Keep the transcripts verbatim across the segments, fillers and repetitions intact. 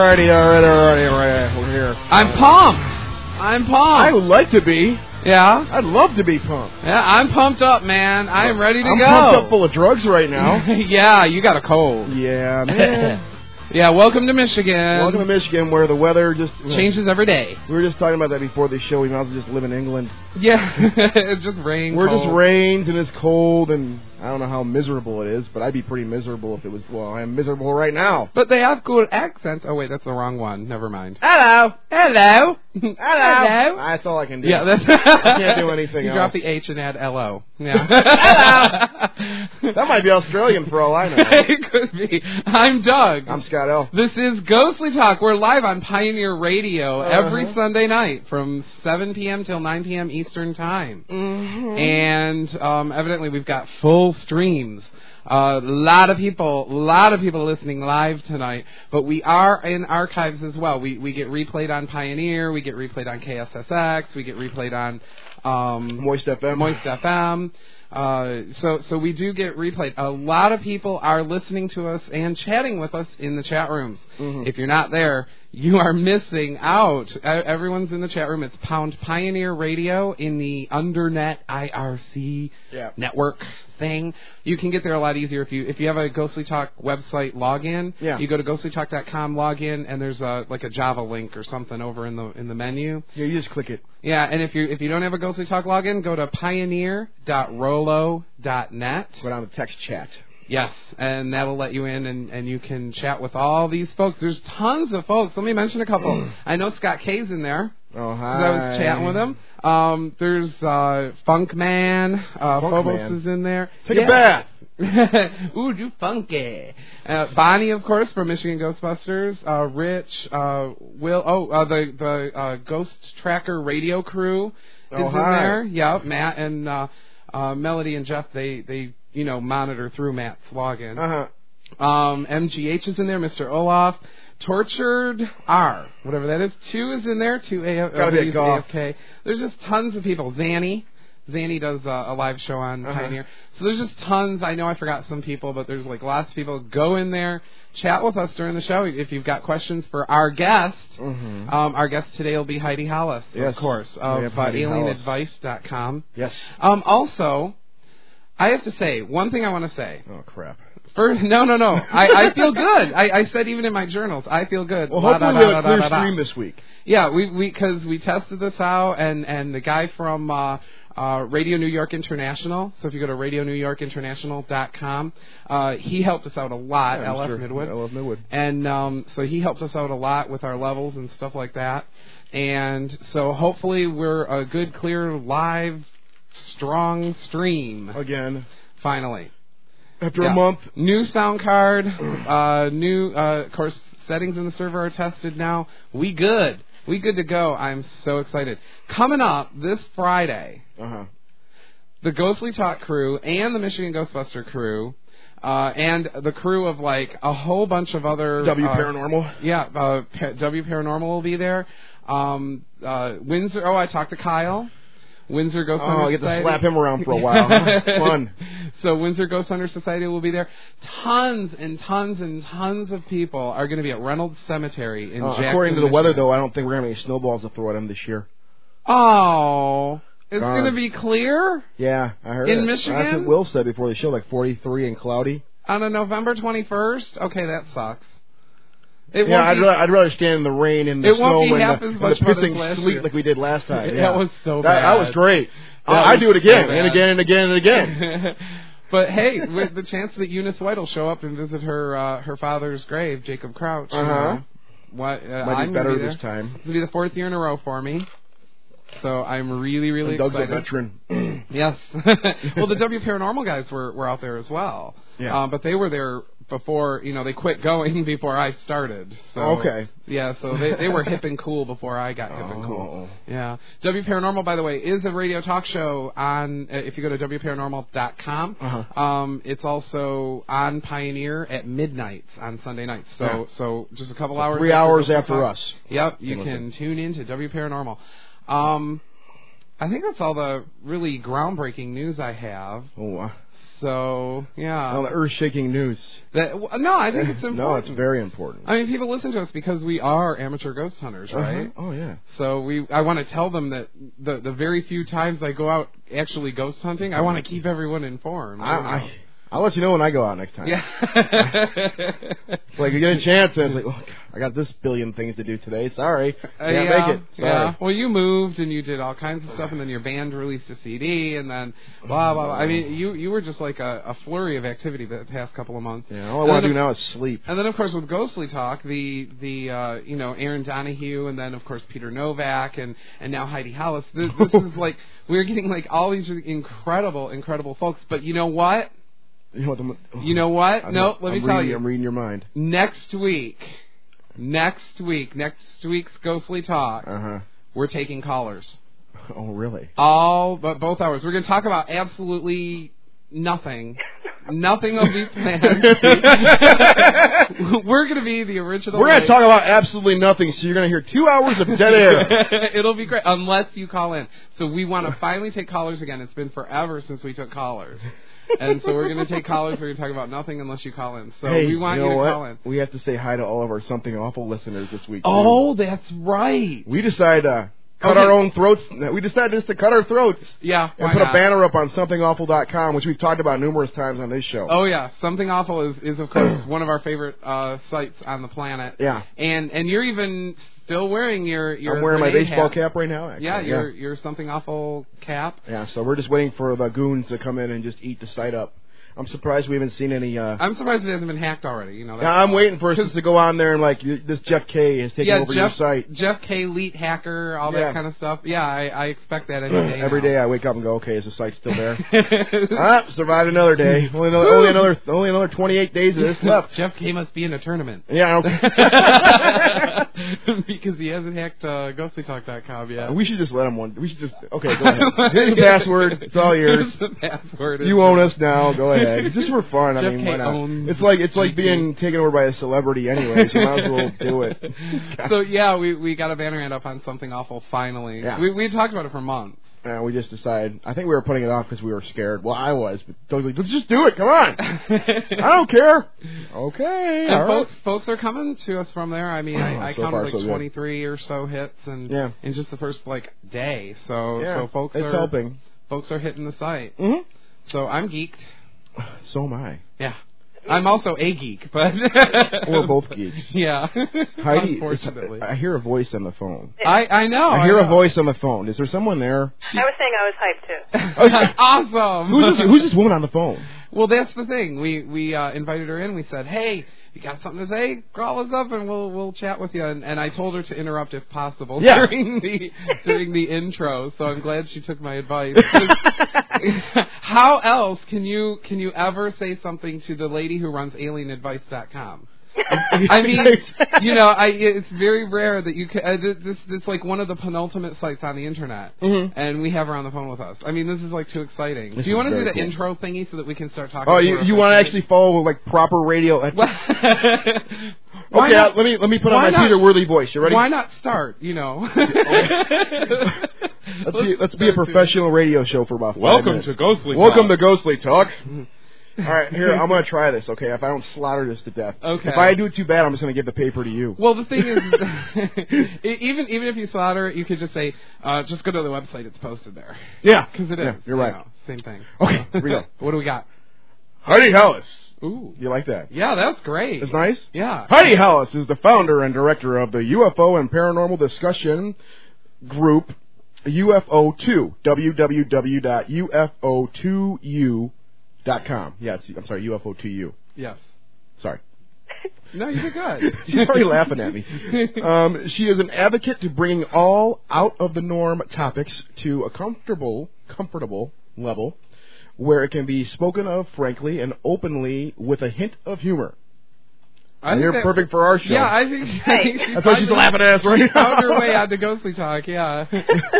Alrighty, alrighty, alrighty, alrighty. We're here. I'm pumped. I'm pumped. I would like to be. Yeah? I'd love to be pumped. Yeah, I'm pumped up, man. I am ready to I'm go. I'm pumped up full of drugs right now. Yeah, you got a cold. Yeah, man. Yeah, welcome to Michigan. Welcome to Michigan, where the weather just... changes every day. We were just talking about that before the show. We might as well just live in England. Yeah, it's just rain, We're cold. just rained, and it's cold, and I don't know how miserable it is, but I'd be pretty miserable if it was... Well, I'm miserable right now. But they have cool accents. Oh, wait, that's the wrong one. Never mind. Hello. Hello. Hello. Hello. That's all I can do. Yeah, that's... I can't do anything you else. drop the H and add L O. Yeah. Hello. That might be Australian for all I know. It could be. I'm Doug. I'm Scott L. This is Ghostly Talk. We're live on Pioneer Radio uh-huh. every Sunday night from seven p.m. till nine p.m. Eastern Time. Mm-hmm. And um, evidently we've got full streams. A uh, lot of people, a lot of people listening live tonight, but we are in archives as well. We we get replayed on Pioneer, we get replayed on K S S X, we get replayed on um, Moist F M. Moist F M. Uh, so so we do get replayed. A lot of people are listening to us and chatting with us in the chat rooms. Mm-hmm. If you're not there, you are missing out. Uh, everyone's in the chat room. It's pound Pioneer Radio in the Undernet I R C yeah. network thing. You can get there a lot easier if you if you have a Ghostly Talk website login. Yeah. You go to ghostly talk dot com, log in, and there's a like a Java link or something over in the in the menu. Yeah, you just click it. Yeah, and if you if you don't have a Ghostly Talk login, go to pioneer dot rolo dot net. Go down to text chat. Yes, and that'll let you in, and, and you can chat with all these folks. There's tons of folks. Let me mention a couple. I know Scott K's in there. Oh, hi. 'Cause I was chatting with him. Um, there's uh, Funk Man. Uh, Funk Phobos Man. is in there. Take yeah. a bath. Ooh, do funky. Uh, Bonnie, of course, from Michigan Ghostbusters. Uh, Rich, uh, Will. Oh, uh, the the uh, Ghost Tracker Radio crew is Oh, in hi. there. Yeah, Matt and uh, uh, Melody and Jeff. They they you know monitor through Matt's login. Uh huh. Um, M G H is in there. Mister Olaf. Tortured R, whatever that is. Two is in there. Two A F K. Gotta be a golf. A F K. There's just tons of people. Zanny. Zanny does uh, a live show on uh-huh. Pioneer. So there's just tons. I know I forgot some people, but there's like lots of people. Go in there, chat with us during the show. If you've got questions for our guest, mm-hmm. um, our guest today will be Heidi Hollis, yes. of course, of uh, alien advice dot com. Yes. Um, also, I have to say, one thing I want to say. Oh, crap. First, no, no, no. I, I feel good. I, I said even in my journals, I feel good. Well, La, hopefully da, we da, have a da, clear da, da, stream da. this week. Yeah, we we because we tested this out, and, and the guy from uh, uh, Radio New York International. So if you go to radio new york international dot com, uh, he helped us out a lot. Yeah, L F Mister Midwood. L F Midwood. And um, so he helped us out a lot with our levels and stuff like that. And so hopefully we're a good, clear, live, strong stream Again. finally. After Yeah. a month. New sound card, uh, new, uh, of course, settings in the server are tested now. We good. We good to go. I'm so excited. Coming up this Friday, Uh-huh. the Ghostly Talk crew and the Michigan Ghostbuster crew, uh, and the crew of like a whole bunch of other... W uh, Paranormal. Yeah, uh, pa- W Paranormal will be there. Um, uh, Windsor, oh, I talked to Kyle. Windsor Ghost Oh, Hunter I get Society. to slap him around for a while. Huh? Fun. So Windsor Ghost Hunter Society will be there. Tons and tons and tons of people are going to be at Reynolds Cemetery in Uh, Jackson, according to the Michigan. weather, though, I don't think we're going to have any snowballs to throw at him this year. Oh, it's Darn. going to be clear Yeah, I heard In it. Michigan? That's what Will said before the show, like forty-three and cloudy. on a November twenty-first. Okay, that sucks. It Yeah, won't I'd, be, rather, I'd rather stand in the rain and the It snow won't be and half the, as and much the fun as pissing last sleet year. like we did last time. That Yeah. was so that, bad. That was great. That I was do it again so and bad. again and again and again. But hey, with the chance that Eunice White will show up and visit her uh, her father's grave, Jacob Crouch. Uh-huh. You know, what, uh, Might I'm be gonna better be there. this time. This will be the fourth year in a row for me. So I'm really, really And Doug's excited. a veteran. Yes. Well, the W Paranormal guys were, were out there as well. Yeah. Um, but they were there before, you know, they quit going before I started. So, Okay. Yeah, so they, they were hip and cool before I got hip and cool. Oh. Yeah. W Paranormal, by the way, is a radio talk show on, uh, if you go to w paranormal dot com. Uh-huh. Um, it's also on Pioneer at midnight on Sunday nights. So, Yeah. so just a couple So hours. three hours Ghostly after Talk. us. Yep, you Can can listen. tune in to W Paranormal. Um, I think that's all the really groundbreaking news I have. Oh, uh, So, yeah. Oh, the earth-shaking news. That, w- no, I think it's important. No, it's very important. I mean, people listen to us because we are amateur ghost hunters, right? Uh-huh. Oh, yeah. So we, I want to tell them that the the very few times I go out actually ghost hunting, I want to keep everyone informed. I, I, I'll let you know when I go out next time. Yeah. It's like you get a chance, and it's like, oh, God, I got this billion things to do today. Sorry, can't Uh, yeah, make it. Sorry. Yeah. Well, you moved and you did all kinds of stuff, and then your band released a C D, and then blah blah. blah. I mean, you you were just like a, a flurry of activity the past couple of months. Yeah, all I want to do now is sleep. And then, of course, with Ghostly Talk, the the uh, you know Aaron Donahue, and then of course Peter Novak, and and now Heidi Hollis. This, this is like we're getting like all these incredible, incredible folks. But you know what? You know what? The, You know what? I'm, no, let I'm me tell reading, you. I'm reading your mind. Next week, next week, next week's Ghostly Talk, Uh huh. we're taking callers. Oh, really? All but both hours. We're going to talk about absolutely nothing. Nothing will be planned. We're going to be the original. We're going to talk about absolutely nothing, so you're going to hear two hours of dead air. It'll be great, unless you call in. So we want to finally take callers again. It's been forever since we took callers. And so we're going to take callers. We're going to talk about nothing unless you call in. So hey, we want you, you, know to what? call in. We have to say hi to all of our Something Awful listeners this week. Oh, too. that's right. We decided to cut Okay. our own throats. We decided just to cut our throats. Yeah, And why put not? a banner up on something awful dot com, which we've talked about numerous times on this show. Oh yeah, Something Awful is, is of course one of our favorite uh, sites on the planet. Yeah. And and you're even still wearing your your I'm wearing my grenade baseball hat. cap right now, actually. Yeah, your your Something Awful cap. Yeah, so we're just waiting for the goons to come in and just eat the site up. I'm surprised we haven't seen any... Uh, I'm surprised it hasn't been hacked already. You know. yeah, I'm waiting for us to go on there and, like, this Jeff K is taking yeah, over Jeff, your site. Jeff K, Leet Hacker, all Yeah. that kind of stuff. Yeah, I, I expect that any day Every now. day I wake up and go, okay, is the site still there? ah, survived another day. Only another, only another, only another twenty-eight days of this left. Jeff K must be in a tournament. Yeah, okay. Because he hasn't hacked uh, ghostly talk dot com yet. We should just let him one. We should just, okay, go ahead. Here's the password. It's all yours. Here's the password. You own us now. Go ahead. Just for fun. I Jeff mean, K why not? owns It's like it's like G T. being taken over by a celebrity anyway. So might as well do it. So yeah, we we got a banner ad up on Something Awful finally. Yeah. We we had talked about it for months. And we just decided. I think we were putting it off because we were scared. Well, I was, but Doug's like, let's just do it. Come on. I don't care. Okay. And All right. folks, folks are coming to us from there. I mean, I, I So counted far, like so good. twenty-three or so hits, and Yeah. in just the first like day. So Yeah, so folks it's are helping. folks are hitting the site. Mm-hmm. So I'm geeked. So am I. Yeah. I'm also a geek, but We're both geeks. Yeah. Heidi, Unfortunately, I hear a voice on the phone. I I know. I hear I a voice on the phone. Is there someone there? I was saying I was hyped too. Okay. Awesome. Who's this, who's this woman on the phone? Well, that's the thing. We we uh, invited her in. We said, "Hey, you got something to say? Call us up, and we'll we'll chat with you." And, and I told her to interrupt if possible Yeah. during the during the intro. So I'm glad she took my advice. How else can you can you ever say something to the lady who runs alien advice dot com? I mean, you know, I it's very rare that you can. Uh, this this like one of the penultimate sites on the internet, Mm-hmm. and we have her on the phone with us. I mean, this is like too exciting. This do you is want to do very the cool. intro thingy so that we can start talking? Oh, to you her you want to officially? actually follow like proper radio? Why Okay, not- let me let me put why on my not- Peter Worley voice. You ready? Why not start? You know. Let's be let's be a professional radio show for about five Welcome minutes. to Ghostly Welcome Talk. to Ghostly Talk. All right, here I'm gonna try this. Okay, if I don't slaughter this to death. Okay. If I do it too bad, I'm just gonna give the paper to you. Well, the thing is, even even if you slaughter it, you could just say, uh, just go to the website. It's posted there. Yeah, Because it is. Yeah, you're you right. know, same thing. Okay, here we go. What do we got? Heidi Hollis. Ooh. You like that? Yeah, that's great. It's nice. Yeah. Heidi Hollis is the founder and director of the U F O and Paranormal Discussion Group, U F O two, w w w dot u f o two u dot com. Yeah, it's, I'm sorry, U F O two U. Yes. Sorry. No, you did good. She's already laughing at me. Um, she is an advocate to bringing all out-of-the-norm topics to a comfortable, comfortable level where it can be spoken of frankly and openly with a hint of humor. I And think you're that- perfect for our show. Yeah, I think, I think she That's why she's found- laughing at us right she now. found her way on to Ghostly Talk, yeah.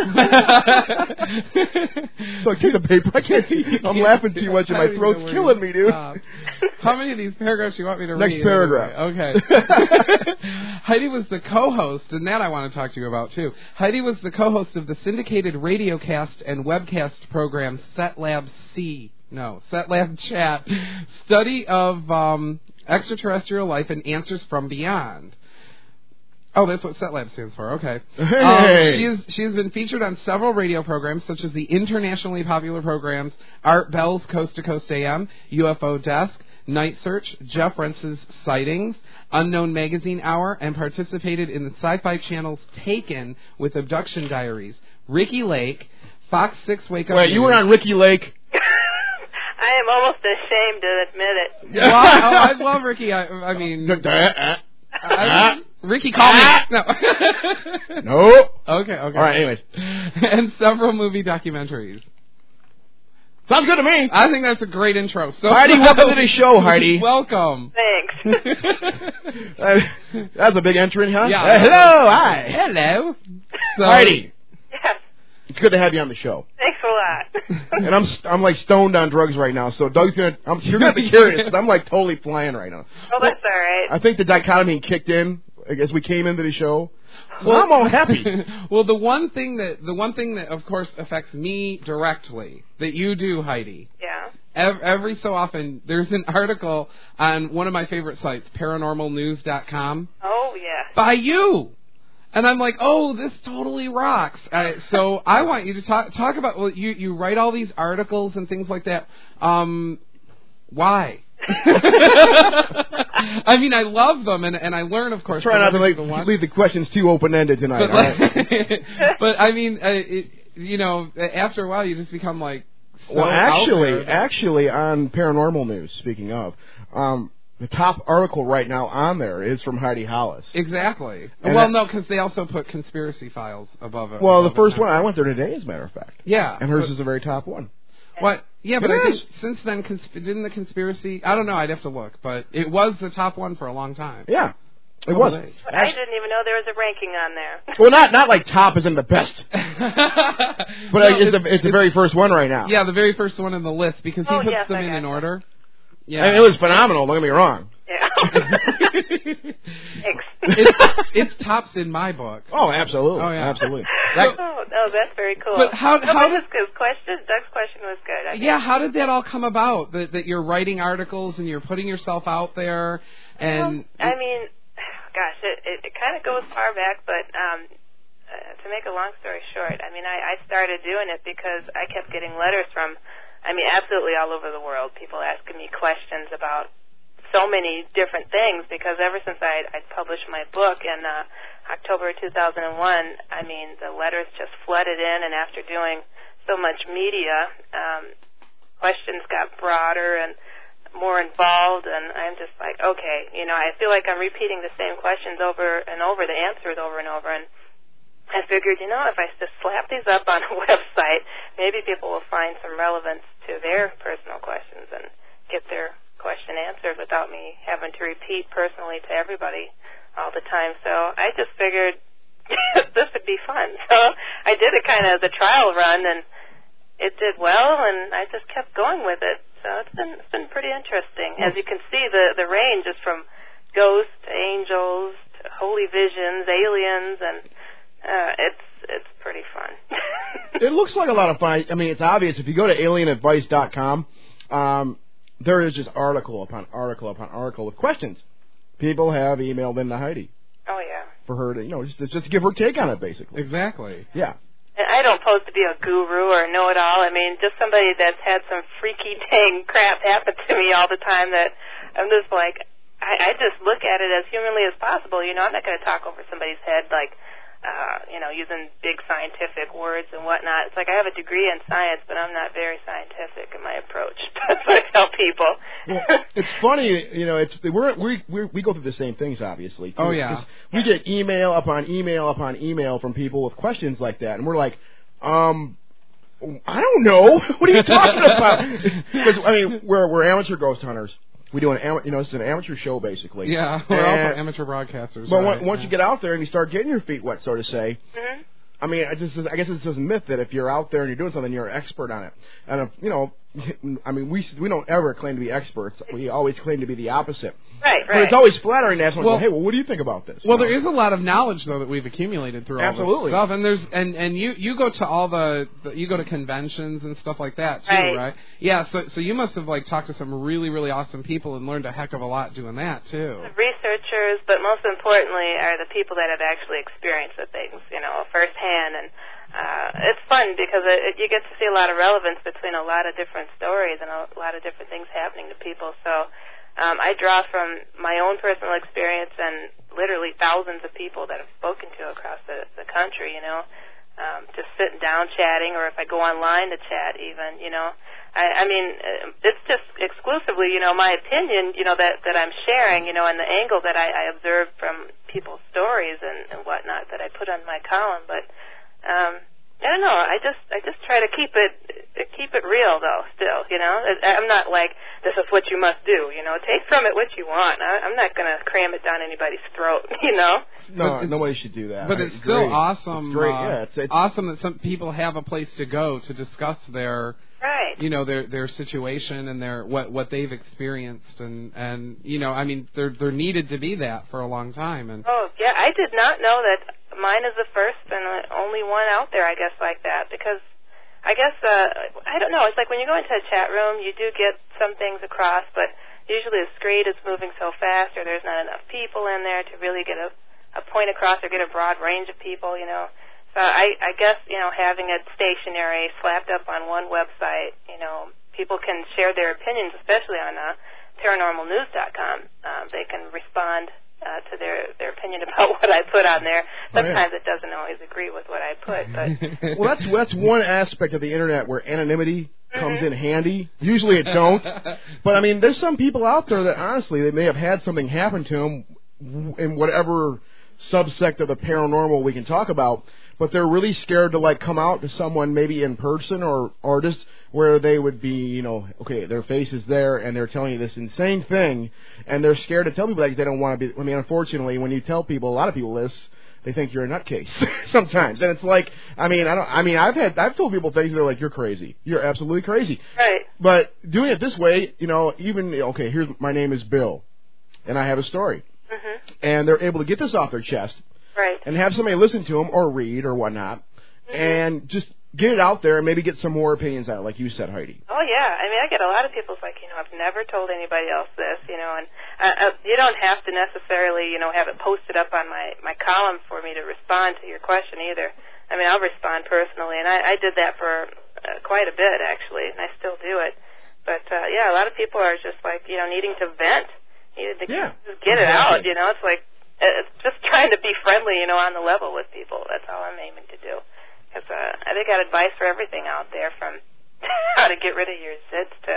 Look, take the paper. I can't see. I'm laughing too much and I my don't even throat's know where killing you me, dude. stop. How many of these paragraphs do you want me to Next read? paragraph. Okay. Heidi was the co-host, and that I want to talk to you about, too. Heidi was the co-host of the syndicated radiocast and webcast program Set Lab C. No, SetLab Chat. Study of um, extraterrestrial life and answers from beyond. Oh, that's what SetLab stands for. Okay. Hey. Um, she is she has been featured on several radio programs, such as the internationally popular programs Art Bell's Coast to Coast A M, U F O Desk, Night Search, Jeff Rentz's Sightings, Unknown Magazine Hour, and participated in the Sci-Fi Channel's Taken with Abduction Diaries, Ricky Lake, Fox six Wake Up Wait, News. you were on Ricky Lake? I am almost ashamed to admit it. Well, I, oh, I love Ricky. I, I mean, I, I, Ricky, call me. No. No. Okay, okay. All right, anyways. And several movie documentaries. Sounds good to me. I think that's a great intro. So Heidi, welcome to the show, Heidi. Welcome. Thanks. Uh, that's a big entrant, huh? Yeah. Uh, hello, hi. Hello. So, Heidi, Yes. it's good to have you on the show. Thanks a lot. And I'm st- I'm like stoned on drugs right now, so Doug's gonna. I'm, you're gonna be curious. 'Cause I'm like totally flying right now. Oh, that's all right. I think the dichotomy kicked in as we came into the show. So Well, I'm all happy. well, the one thing that the one thing that of course affects me directly that you do, Heidi. Yeah. Every, every so often, there's an article on one of my favorite sites, paranormal news dot com, Oh, yeah. by you. And I'm like, oh, this totally rocks. Uh, so I want you to talk talk about. Well, you you write all these articles and things like that. Um, why? I mean, I love them, and and I learn, of course. Try not to like, the one. leave the questions too open ended tonight. But, All right? like, but I mean, uh, it, you know, after a while, you just become like. So Well, actually, out there. actually, on Paranormal News, speaking of, um, the top article right now on there is from Heidi Hollis. Exactly. And well, that- no, because they also put conspiracy files above it. Well, the above first it now. one, I went there today, as a matter of fact. Yeah. And hers but, is the very top one. What? Yeah, but It I is. think since then, cons- didn't the conspiracy? I don't know. I'd have to look, but it was the top one for a long time. Yeah, it Oh, was. they- But I didn't even know there was a ranking on there. Well, not not like top is in the best, but No, uh, it's, the it's the very first one right now. Yeah, the very first one in the list because he Oh, puts yes, them I in got in you. order. Yeah, I mean, it was phenomenal. Don't get me wrong. Yeah. Thanks. it's, it's tops in my book. Oh, absolutely. Oh, yeah. Absolutely. oh, oh, that's very cool. But how- no, how but did- his question, Doug's question was good. I think. Yeah, how did that all come about? That that you're writing articles and you're putting yourself out there, and Well, I mean, gosh, it, it, it kind of goes far back, but um, uh, to make a long story short, I mean, I, I started doing it because I kept getting letters from, I mean, absolutely all over the world, people asking me questions about so many different things, because ever since I I published my book in uh, October two thousand one, I mean, the letters just flooded in, and after doing so much media, um, questions got broader and more involved, and I'm just like, okay, you know, I feel like I'm repeating the same questions over and over, the answers over and over, and I figured, you know, if I just slap these up on a website, maybe people will find some relevance to their personal questions and get their question answered without me having to repeat personally to everybody all the time. So I just figured this would be fun. So I did it kind of as a trial run, and it did well, and I just kept going with it. So it's been it's been pretty interesting. As you can see, the the range is from ghosts to angels to holy visions, aliens, and uh, it's it's pretty fun. It looks like a lot of fun. I mean, it's obvious. If you go to alien advice dot com, um, there is just article upon article upon article with questions. People have emailed in to Heidi Oh yeah. for her to, you know, just, just to give her take on it, basically. exactly. Yeah. And I don't pose to be a guru or know-it-all. I mean, just somebody that's had some freaky dang crap happen to me all the time that I'm just like, I, I just look at it as humanly as possible. You know, I'm not going to talk over somebody's head like, uh, you know, using big scientific words and whatnot. It's like I have a degree in science, but I'm not very scientific in my approach. That's what I tell people. Well, it's funny, you know. It's we're, we we we go through the same things, obviously. Too, Oh, yeah. 'cause we get email upon email upon email from people with questions like that, and we're like, um, I don't know. What are you talking about? Because I mean, we're we're amateur ghost hunters. We do an ama- you know, it's an amateur show basically. Yeah, we're And- also amateur broadcasters. But right? once once yeah. you get out there and you start getting your feet wet, so to say. Mm-hmm. I mean, I just I guess it's just a myth that if you're out there and you're doing something, you're an expert on it. And if, you know, I mean, we we don't ever claim to be experts. We always claim to be the opposite. Right, right. But it's always flattering to ask someone, Well, hey, well, what do you think about this? Well, you there know? is a lot of knowledge though that we've accumulated through all Absolutely. this stuff, and there's and and you you go to all the, the you go to conventions and stuff like that too, Right. right? Yeah. So so you must have like talked to some really really awesome people and learned a heck of a lot doing that too. Researchers, but most importantly are the people that have actually experienced the things, you know, firsthand. And uh, it's fun because it, it, you get to see a lot of relevance between a lot of different stories and a lot of different things happening to people. So um, I draw from my own personal experience and literally thousands of people that I've spoken to across the, the country, you know, um, just sitting down chatting, or if I go online to chat even, you know. I, I mean, it's just exclusively, you know, my opinion, you know, that, that I'm sharing, you know, and the angle that I, I observed from people's stories and, and whatnot that I put on my column. But um, I don't know. I just I just try to keep it keep it real, though. Still, you know, I'm not like this is what you must do. You know, take from it what you want. I, I'm not going to cram it down anybody's throat. You know. No, nobody should do that. But I it's agree. still awesome. It's great. Uh, Yeah, it's, it's awesome that some people have a place to go to discuss their. Right. You know, their their situation and their what what they've experienced, and and you know, I mean, there there needed to be that for a long time. And oh yeah, I did not know that mine is the first and the only one out there, I guess, like that, because I guess uh I don't know, it's like when you go into a chat room, you do get some things across, but usually the screen is moving so fast, or there's not enough people in there to really get a a point across or get a broad range of people, you know. So I, I guess, you know, having it stationary, slapped up on one website, you know, people can share their opinions, especially on uh, paranormal news dot com. Um, they can respond uh, to their, their opinion about what I put on there. Sometimes oh, yeah. it doesn't always agree with what I put. But well, that's that's one aspect of the internet where anonymity comes mm-hmm. in handy. Usually it don't. But, I mean, there's some people out there that, honestly, they may have had something happen to them in whatever subsect of the paranormal we can talk about, but they're really scared to, like, come out to someone maybe in person or, or just where they would be, you know, okay, their face is there and they're telling you this insane thing, and they're scared to tell people that because they don't want to be, I mean, unfortunately, when you tell people, a lot of people this, they think you're a nutcase sometimes. And it's like, I mean, I don't, I mean, I've had, I've told people things, they're like, you're crazy. You're absolutely crazy. Right. But doing it this way, you know, even, okay, here's, my name is Bill, and I have a story. Mm-hmm. And they're able to get this off their chest. Right. And have somebody listen to them or read or whatnot, mm-hmm. and just get it out there and maybe get some more opinions out, like you said, Heidi. Oh, yeah. I mean, I get a lot of people's like, you know, I've never told anybody else this, you know, and uh, uh, you don't have to necessarily, you know, have it posted up on my, my column for me to respond to your question either. I mean, I'll respond personally, and I, I did that for uh, quite a bit, actually, and I still do it. But, uh, yeah, a lot of people are just like, you know, needing to vent. Needed to yeah, just get it exactly. out, you know. It's like, it's just trying to be friendly, you know, on the level with people. That's all I'm aiming to do. Because uh, I think I got advice for everything out there, from how to get rid of your zits to...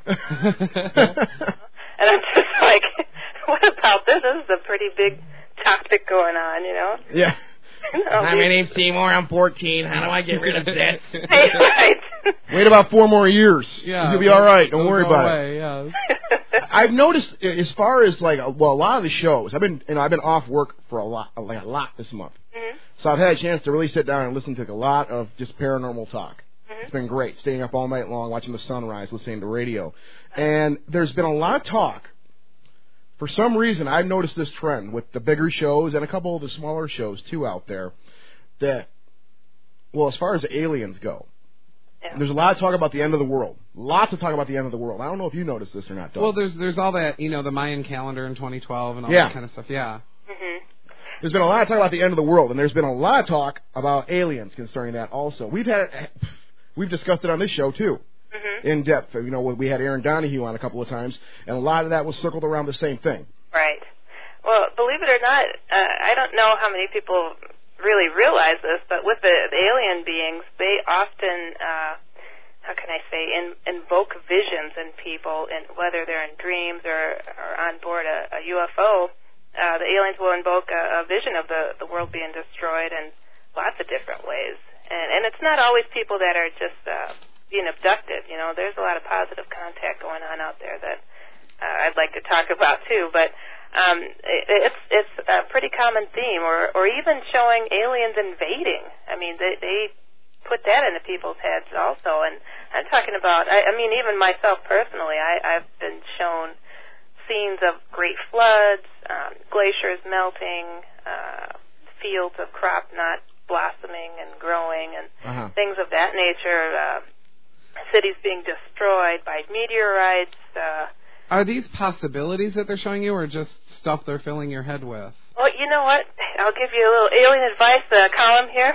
and I'm just like, what about this? This is a pretty big topic going on, you know? Yeah. You know, Hi, my name's Seymour. I'm fourteen. How do I get rid of zits? Right. Wait about four more years. Yeah, You'll be all right. Don't worry about away, it. Yeah. I've noticed, as far as like, well, a lot of the shows, I've been, you know, I've been off work for a lot, like a lot this month. Mm-hmm. So I've had a chance to really sit down and listen to a lot of just paranormal talk. Mm-hmm. It's been great, staying up all night long, watching the sunrise, listening to radio. And there's been a lot of talk. For some reason, I've noticed this trend with the bigger shows and a couple of the smaller shows, too, out there, that, well, as far as aliens go, yeah. there's a lot of talk about the end of the world. Lots of talk about the end of the world. I don't know if you noticed this or not, Doug. Well, there's there's all that, you know, the Mayan calendar in twenty twelve and all Yeah. that kind of stuff, yeah. Mm-hmm. There's been a lot of talk about the end of the world, and there's been a lot of talk about aliens concerning that also. We've had, we've discussed it on this show, too. Mm-hmm. In depth. You know, we had Aaron Donahue on a couple of times, and a lot of that was circled around the same thing. Right. Well, believe it or not, uh, I don't know how many people really realize this, but with the, the alien beings, they often, uh, how can I say, in, invoke visions in people, and whether they're in dreams or, or on board a, a U F O. Uh, the aliens will invoke a, a vision of the, the world being destroyed in lots of different ways. And, and it's not always people that are just... Uh, being abducted, you know, there's a lot of positive contact going on out there that uh, I'd like to talk about too. But um, it, it's it's a pretty common theme, or or even showing aliens invading. I mean, they they put that into people's heads also. And I'm talking about, I, I mean, even myself personally, I, I've been shown scenes of great floods, um, glaciers melting, uh, fields of crop not blossoming and growing, and uh-huh. things of that nature, uh, cities being destroyed by meteorites. Uh, Are these possibilities that they're showing you, or just stuff they're filling your head with? Well, you know what? I'll give you a little alien advice uh, column here.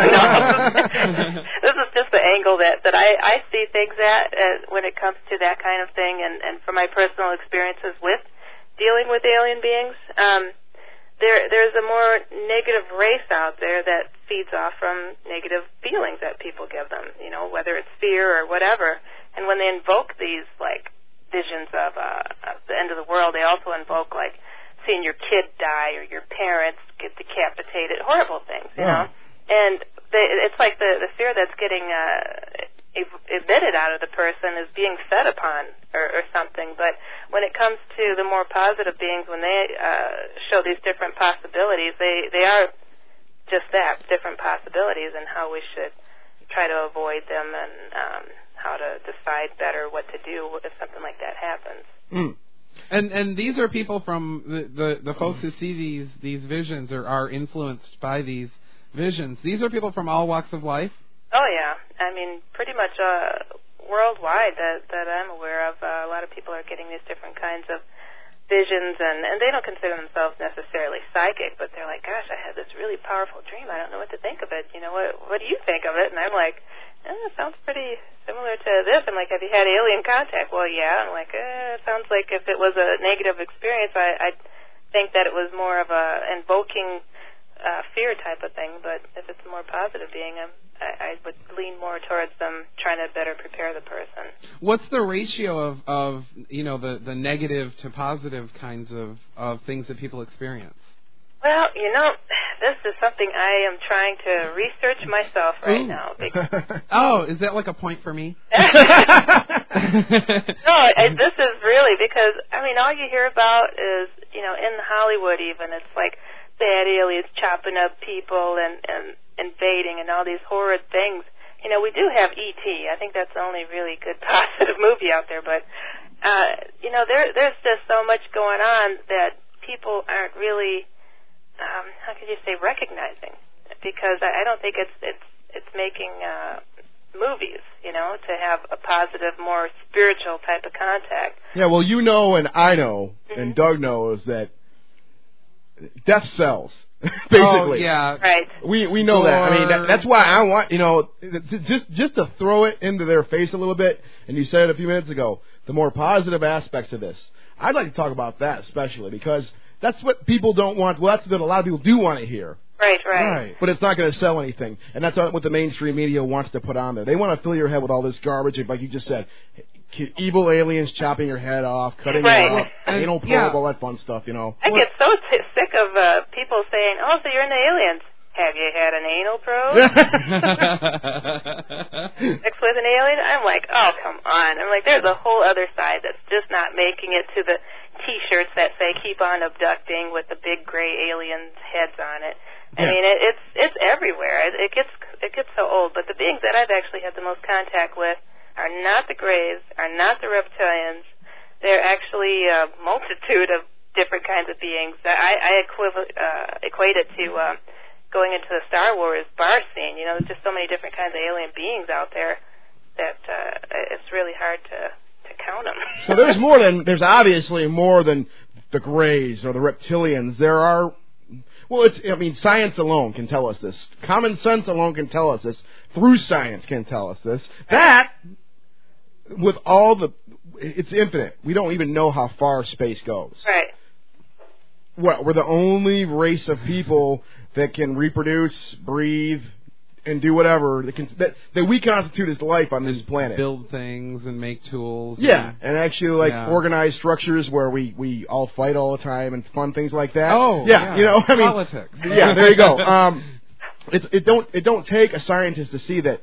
This is just the angle that, that I, I see things at uh, when it comes to that kind of thing, and, and from my personal experiences with dealing with alien beings. Um, there, there's a more negative race out there that feeds off from negative feelings that people give them, you know, whether it's fear or whatever. And when they invoke these, like, visions of, uh, of the end of the world, they also invoke, like, seeing your kid die or your parents get decapitated, horrible things, you yeah. know. And they, it's like the, the fear that's getting uh, emitted out of the person is being fed upon or, or something. But when it comes to the more positive beings, when they uh, show these different possibilities, they, they are just that, different possibilities, and how we should try to avoid them, and um, how to decide better what to do if something like that happens. Mm. And and these are people from the, the, the folks who see these, these visions or are influenced by these visions. These are people from all walks of life? Oh, yeah. I mean, pretty much uh, worldwide that, that I'm aware of. Uh, a lot of people are getting these different kinds of visions, and, and they don't consider themselves necessarily psychic, but they're like, gosh, I had this really powerful dream. I don't know what to think of it. You know, what, what do you think of it? And I'm like, eh, it sounds pretty similar to this. I'm like, have you had alien contact? Well, yeah. I'm like, eh, it sounds like if it was a negative experience, I, I'd think that it was more of a invoking uh, fear type of thing. But if it's a more positive being, I'm, I, I would lean more towards them trying to better prepare the person. What's the ratio of, of you know, the, the negative to positive kinds of, of things that people experience? Well, you know, this is something I am trying to research myself right Ooh. now. Because oh, is that like a point for me? No, I, this is really because, I mean, all you hear about is, you know, in Hollywood even, it's like bad aliens chopping up people and, and invading and all these horrid things. You know, we do have E T I think that's the only really good positive movie out there. But, uh, you know, there there's just so much going on that people aren't really... Um, how could you say recognizing? Because I, I don't think it's it's it's making uh, movies, you know, to have a positive, more spiritual type of contact. Yeah, well, you know, and I know, mm-hmm. and Doug knows that death sells. Basically, oh, yeah, right. We we know or... that. I mean, that, that's why I want you know just just to throw it into their face a little bit. And you said it a few minutes ago, the more positive aspects of this. I'd like to talk about that especially because. That's what people don't want. Well, that's what a lot of people do want to hear. Right, right. Right. But it's not going to sell anything. And that's what the mainstream media wants to put on there. They want to fill your head with all this garbage, like you just said. Evil aliens chopping your head off, cutting right. you up, anal probe, yeah. all that fun stuff, you know. I get so t- sick of uh, people saying, oh, so you're into aliens. Have you had an anal probe? Sex with an alien? I'm like, oh, come on. I'm like, there's a whole other side that's just not making it to the T-shirts that say "Keep on abducting" with the big gray aliens' heads on it. I yeah. mean, it, it's it's everywhere. It, it gets it gets so old. But the beings that I've actually had the most contact with are not the grays, are not the reptilians. They're actually a multitude of different kinds of beings. I, I equiv- uh, equate it to uh, going into the Star Wars bar scene. You know, there's just so many different kinds of alien beings out there that uh, it's really hard to. to count them. So there's more than, there's obviously more than the Greys or the reptilians. There are, well, it's, I mean, science alone can tell us this. Common sense alone can tell us this. Through science can tell us this. That, with all the, it's infinite. We don't even know how far space goes. Right. What, we're the only race of people that can reproduce, breathe, and do whatever that, can, that that we constitute as life on this planet. Build things and make tools. Yeah, and, and actually like yeah. organize structures where we, we all fight all the time and fun things like that. Oh, yeah, yeah. you know, I mean, politics. Yeah, there you go. Um, it it don't it don't take a scientist to see that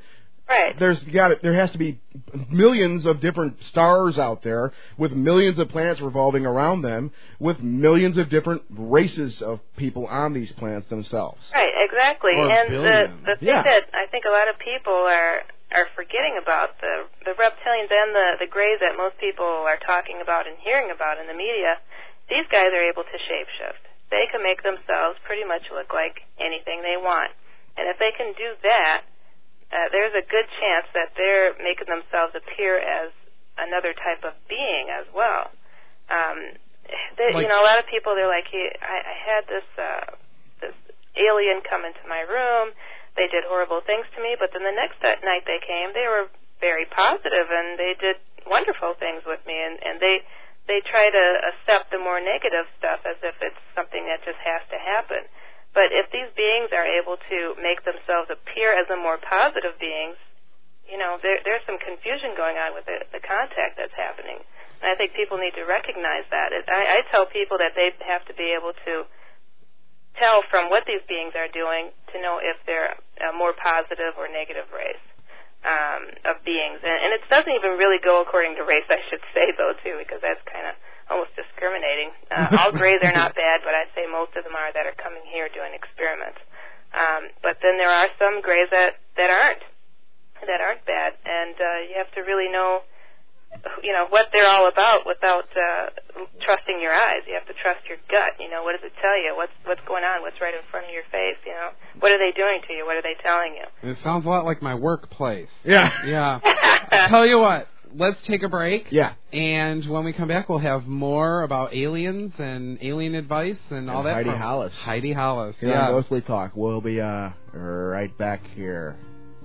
Right. There's got it. There has to be millions of different stars out there with millions of planets revolving around them, with millions of different races of people on these planets themselves. Right. Exactly. Or and billions. the the thing Yeah. that I think a lot of people are are forgetting about the the reptilians and the the greys that most people are talking about and hearing about in the media. These guys are able to shapeshift. They can make themselves pretty much look like anything they want, and if they can do that. Uh, there's a good chance that they're making themselves appear as another type of being as well. Um, they, Like- you know, a lot of people, they're like, he, I, I had this uh, this alien come into my room. They did horrible things to me, but then the next night they came, they were very positive and they did wonderful things with me. And, and they they try to accept the more negative stuff as if it's something that just has to happen. But if these beings are able to make themselves appear as the more positive beings, you know, there, there's some confusion going on with the, the contact that's happening. And I think people need to recognize that. It, I, I tell people that they have to be able to tell from what these beings are doing to know if they're a more positive or negative race um, of beings. And, and it doesn't even really go according to race, I should say, though, too, because that's kind of almost discriminating. Uh, all grays are not bad, but I'd say most of them are that are coming here doing experiments. Um, but then there are some grays that, that aren't, that aren't bad, and uh, you have to really know, you know, what they're all about without uh, trusting your eyes. You have to trust your gut. You know, what does it tell you? What's what's going on? What's right in front of your face? You know, what are they doing to you? What are they telling you? It sounds a lot like my workplace. Yeah. Yeah. I'll tell you what. Let's take a break. Yeah. And when we come back, we'll have more about aliens and alien advice and, And all that. Heidi from Hollis. Heidi Hollis. Here Yeah. on Ghostly Talk. We'll be uh, right back here.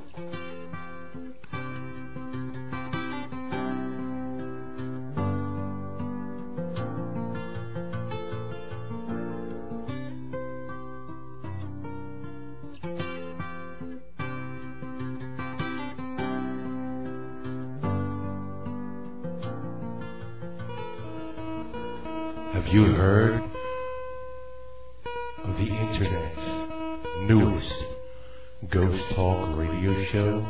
Have you heard of the Internet's newest Ghost Talk radio show?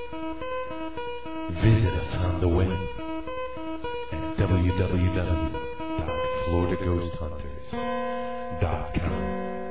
Visit us on the web at w w w dot florida ghost hunters dot com.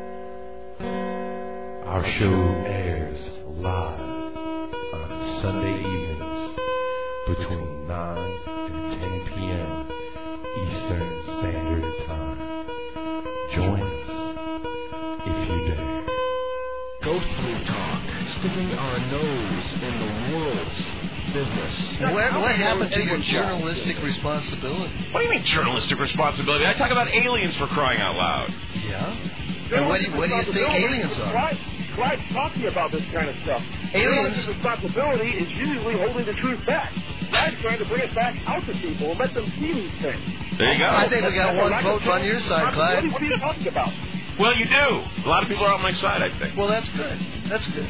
Our show airs live on Sunday evenings between nine and ten p.m. Eastern Standard Time. Join us if you dare. Ghostly Talk, sticking our nose in the world's business. What, what happened to your journalistic responsibility? What do you mean journalistic responsibility? I talk about aliens for crying out loud. Yeah? And what do you, what do you think aliens are? Clive's talking about this kind of stuff. Aliens? Responsibility is usually holding the truth back. Clive's trying to bring it back out to people and let them see these things. There you go. I think we got one vote on your side, Clive. What are you talking about? Well, you do. A lot of people are on my side, I think. Well, that's good. That's good.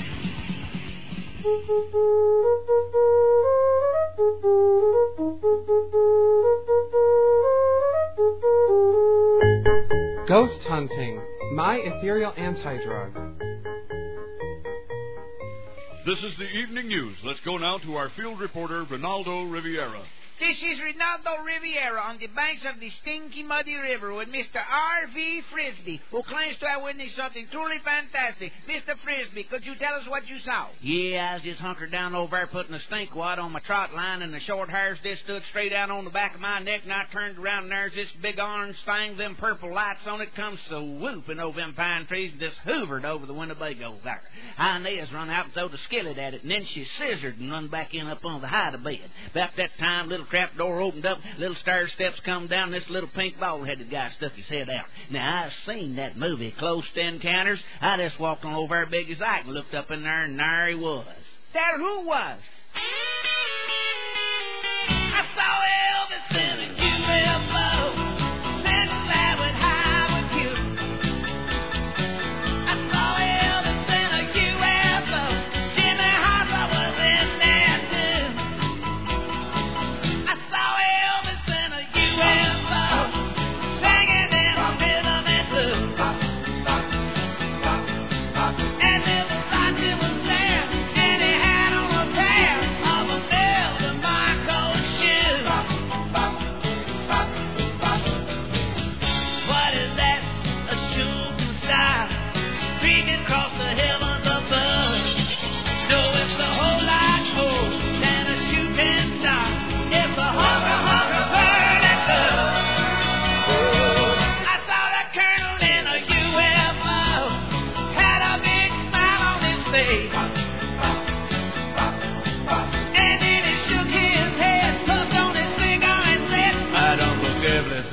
Ghost hunting. My ethereal anti-drug. This is the evening news. Let's go now to our field reporter, Ronaldo Riviera. This is Ronaldo Riviera on the banks of the stinky, muddy river with Mister R V. Frisbee, who claims to have witnessed something truly fantastic. Mister Frisbee, could you tell us what you saw? Yeah, I was just hunkered down over there putting a stink wad on my trot line, and the short hairs just stood straight out on the back of my neck, and I turned around, and there's this big orange thing, them purple lights on it, comes swooping over them pine trees and just hoovered over the Winnebago there. Inez run out and throwed a skillet at it, and then she scissored and run back in up on the hide of bed. About that time, little trap door opened up, little stair steps come down, this little pink bald-headed guy stuck his head out. Now, I've seen that movie, Close Encounters. I just walked on over there big as I can, looked up in there, and there he was. There who was? I saw Elvis in a U F O, sent fly with high with you. I saw Elvis in a U F O, Jimmy Hoffa was in there too. I saw Elvis in a U F O, singing in rhythm and blues. And Elvis thought he was there, and he had on a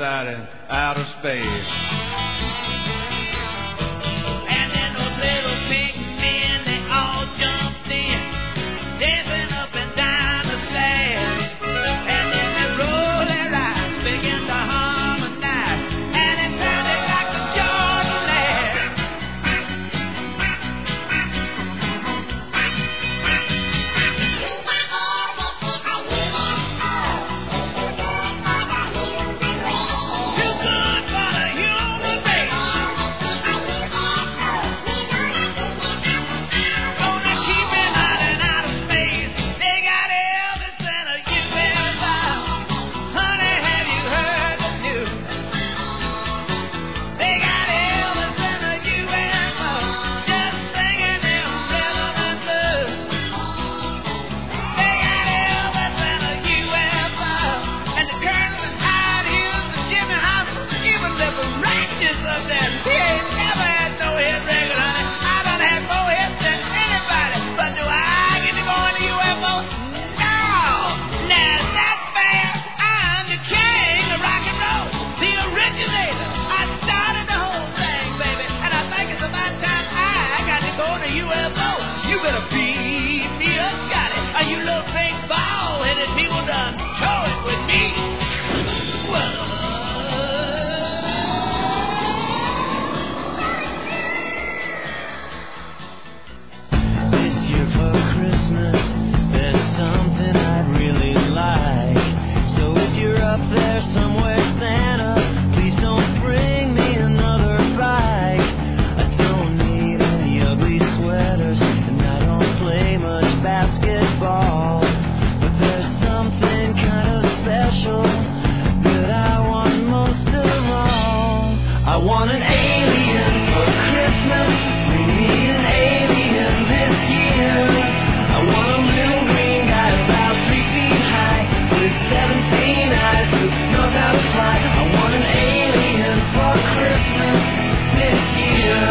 out in outer space. And then those little pink men, they all jumped in, dancing up and down the stairs. And then they rolled their eyes, began to harmonize, and it sounded like the Jordan air. Too good for the human race. Gonna keep it out and out of space. They got Elvis and a U F O. Honey, have you heard the news? They got Elvis and a U F O, just singing them rhythm and blues. They got Elvis and a U F O, and the Colonel and Hyde Hughes and Jimmy Hoffa, even the branches of them. He ain't never had no hit record, honey. I done had more hits than anybody, but do I get to go in the U F O? No! Now is that fair? I'm the king of rock and roll, the originator. I started the whole thing, baby, and I think it's about time I got to go in the U F O. You better beat me up, Scotty, or you little fake bald-headed people done show it with me. Whoa. This year for Christmas, there's something I'd really like. So if you're up there somewhere, Santa, please don't bring me another bike. I don't need any ugly sweaters, and I don't play much basketball. But there's something kind of special that I want most of all. I want an alien for Christmas. Bring me an alien this year. I want a little green guy about three feet high with seventeen eyes who knows how to fly. I want an alien for Christmas this year.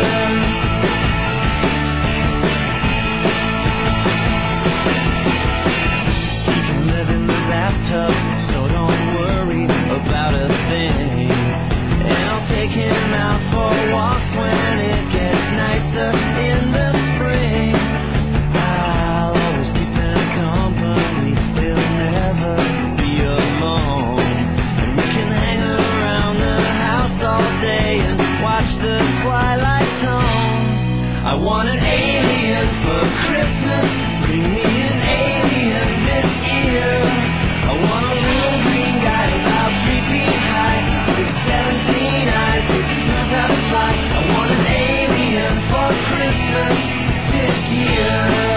He can live in the bathtub, so don't worry about a thing. And I'll take him out for walks when it gets nicer in the spring. I'll always keep him company, he'll never be alone. And we can hang around the house all day and watch the twilight zone. I want an alien for Christmas. Bring me an alien this year. I want a little green guy about three feet high with seventeen eyes who knows how to fly. I want an alien for Christmas this year.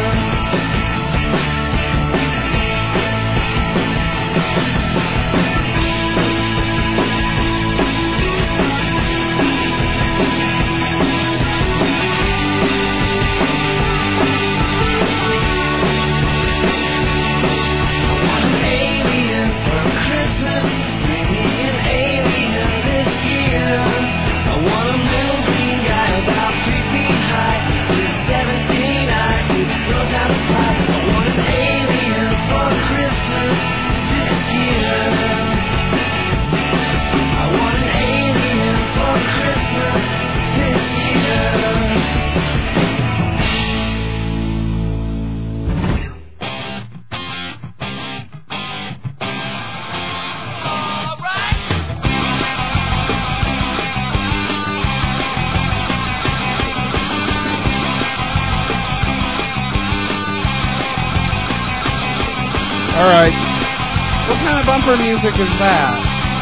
All right. What kind of bumper music is that?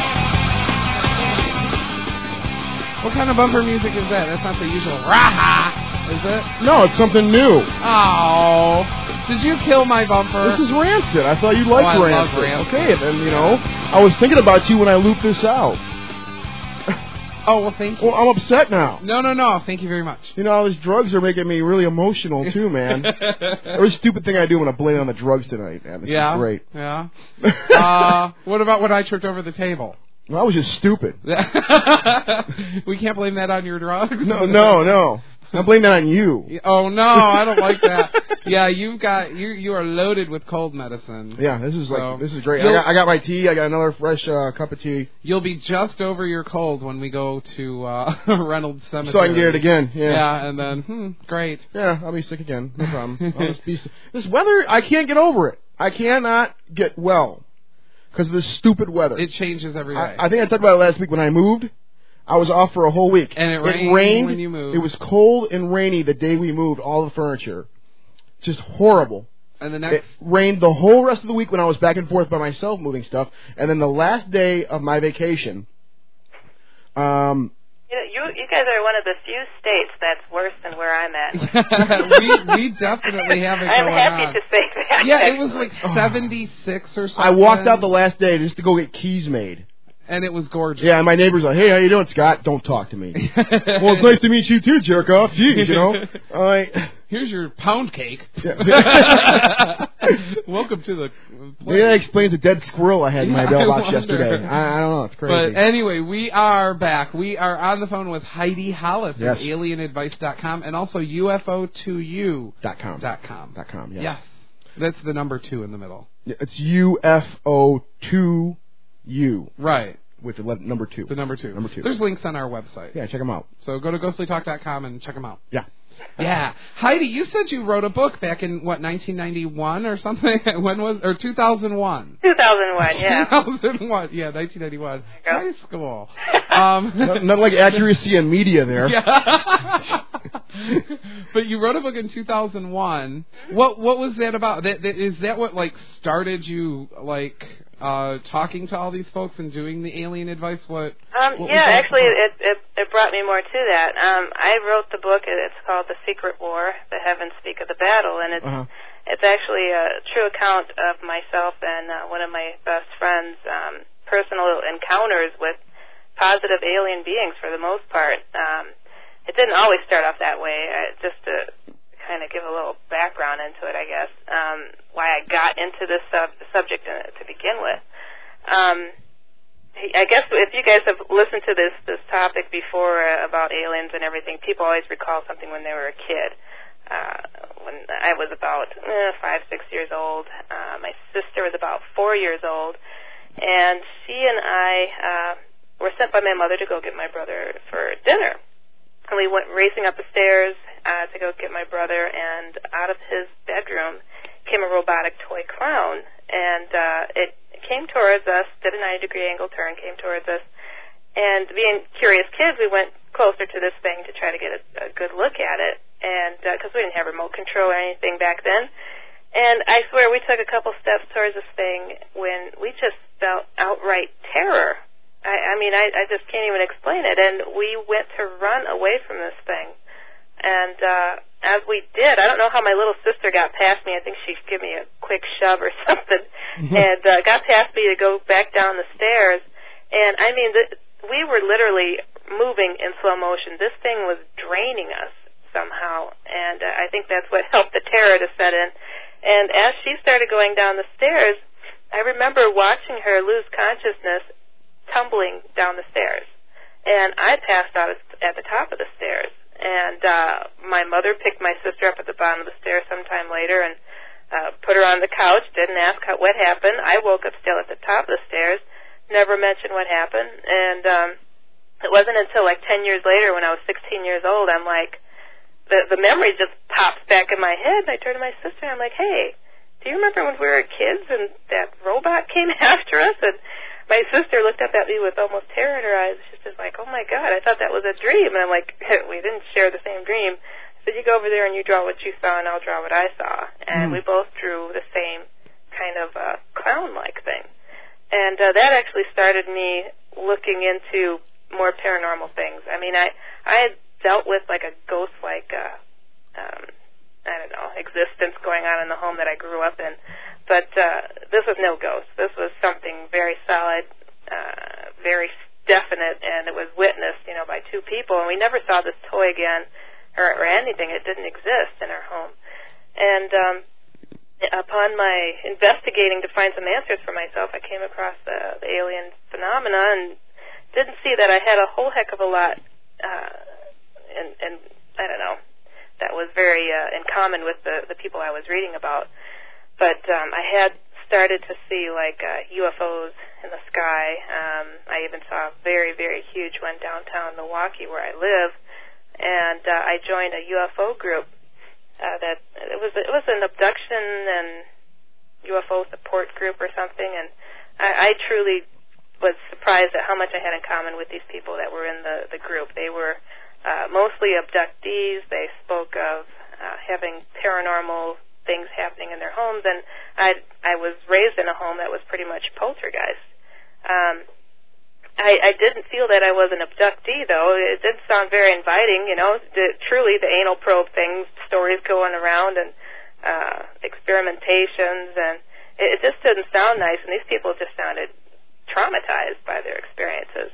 What kind of bumper music is that? That's not the usual rah-ha, is it? No, it's something new. Oh. Did you kill my bumper? This is Rancid. I thought you liked oh, I Rancid. love Rancid. Okay, then, you know, I was thinking about you when I looped this out. Oh, well, thank you. Well, I'm upset now. No, no, no. Thank you very much. You know, all these drugs are making me really emotional, too, man. Every stupid thing I do when I blame on the drugs tonight, man. This yeah, is great. Yeah. uh, what about when I tripped over the table? Well, I was just stupid. We can't blame that on your drugs? No, no, no. I'm blaming that on you. Oh no, I don't like that. Yeah, you've got you you are loaded with cold medicine. Yeah, this is So like this is great. I got I got my tea. I got another fresh uh, cup of tea. You'll be just over your cold when we go to uh, Reynolds Cemetery. So I can get it again. Yeah. Yeah, and then hmm, great. Yeah, I'll be sick again. No problem. I'll just be, this weather, I can't get over it. I cannot get well because of this stupid weather. It changes every day. I, I think I talked about it last week when I moved. I was off for a whole week. And it rained, it rained when you moved. It was cold and rainy the day we moved all the furniture. Just horrible. And the next It rained the whole rest of the week when I was back and forth by myself moving stuff. And then the last day of my vacation, um, You know, you you guys are one of the few states that's worse than where I'm at. we we definitely have it I'm going happy on. to say that. Yeah, it was like seventy-six or something. I walked out the last day just to go get keys made. And it was gorgeous. Yeah, and my neighbor's like, hey, how you doing, Scott? Don't talk to me. Well, it's nice to meet you too, jerk off. Jeez, you know. All right. Here's your pound cake. Yeah. Welcome to the Maybe that explains the dead squirrel I had in my Yeah, mailbox I yesterday. I, I don't know. It's crazy. But anyway, we are back. We are on the phone with Heidi Hollis Yes. of alien advice dot com and also U F O two U Dot com. Dot com. Dot com, yeah. Yes. That's the number two in the middle. Yeah, it's U F O two U. Right. With the le- number two. The number two. Number two. There's links on our website. Yeah, check them out. So go to ghostly talk dot com and check them out. Yeah. Yeah. Heidi, you said you wrote a book back in, what, nineteen ninety-one or something? When was, or two thousand one? two thousand one, yeah. two thousand one, yeah, nineteen ninety-one. High school. Um, not, not like accuracy in media there. Yeah. But you wrote a book in two thousand one. What what was that about? That, that, is that what, like, started you, like, uh, talking to all these folks and doing the alien advice? What? Um, what yeah, actually, it, it it brought me more to that. Um, I wrote the book. It's called The Secret War: The Heavens Speak of the Battle, and it's Uh-huh. it's actually a true account of myself and uh, one of my best friends' um, personal encounters with positive alien beings. For the most part, um, it didn't always start off that way. Uh, just to kind of give a little background into it, I guess, um, why I got into this sub- subject uh, to begin with. Um, I guess if you guys have listened to this this topic before uh, about aliens and everything, people always recall something when they were a kid. Uh, when I was about eh, five, six years old, uh, my sister was about four years old, and she and I uh, were sent by my mother to go get my brother for dinner. And we went racing up the stairs uh, to go get my brother, and out of his bedroom came a robotic toy clown, and uh, it came towards us, did a ninety degree angle turn, came towards us, and being curious kids, we went closer to this thing to try to get a, a good look at it, and because uh, we didn't have remote control or anything back then. And I swear we took a couple steps towards this thing when we just felt outright terror. I, I mean, I, I just can't even explain it. And we went to run away from this thing. And uh, as we did, I don't know how my little sister got past me. I think she gave me a quick shove or something, and uh, got past me to go back down the stairs. And I mean, the, we were literally moving in slow motion. This thing was draining us somehow, and uh, I think that's what helped the terror to set in. And as she started going down the stairs, I remember watching her lose consciousness, tumbling down the stairs, and I passed out at the top of the stairs, and uh, my mother picked my sister up at the bottom of the stairs sometime later and uh, put her on the couch, didn't ask how, what happened. I woke up still at the top of the stairs, never mentioned what happened, and um, it wasn't until like ten years later when I was sixteen years old, I'm like, the, the memory just pops back in my head, and I turn to my sister, and I'm like, hey, do you remember when we were kids and that robot came after us? And my sister looked up at me with almost terror in her eyes. She's just like, oh, my God, I thought that was a dream. And I'm like, we didn't share the same dream. I said, you go over there and you draw what you saw, and I'll draw what I saw. And mm. we both drew the same kind of uh, clown-like thing. And uh, that actually started me looking into more paranormal things. I mean, I, I had dealt with, like, a ghost-like, uh, um, I don't know, existence going on in the home that I grew up in. But uh, this was no ghost. This was something very solid, uh, very definite, and it was witnessed, you know, by two people. And we never saw this toy again or, or anything. It didn't exist in our home. And um, upon my investigating to find some answers for myself, I came across the, the alien phenomena and didn't see that I had a whole heck of a lot uh, in, in I don't know, that was very uh, in common with the, the people I was reading about. But um, I had started to see, like, uh, U F Os in the sky. Um, I even saw a very, very huge one downtown Milwaukee where I live. And uh, I joined a U F O group. Uh, that it was it was an abduction and U F O support group or something. And I, I truly was surprised at how much I had in common with these people that were in the, the group. They were uh, mostly abductees. They spoke of uh, having paranormal things happening in their homes, and I I was raised in a home that was pretty much poltergeist. Um, I, I didn't feel that I was an abductee, though. It did sound very inviting, you know, the, truly the anal probe things, stories going around, and uh, experimentations, and it, it just didn't sound nice, and these people just sounded traumatized by their experiences.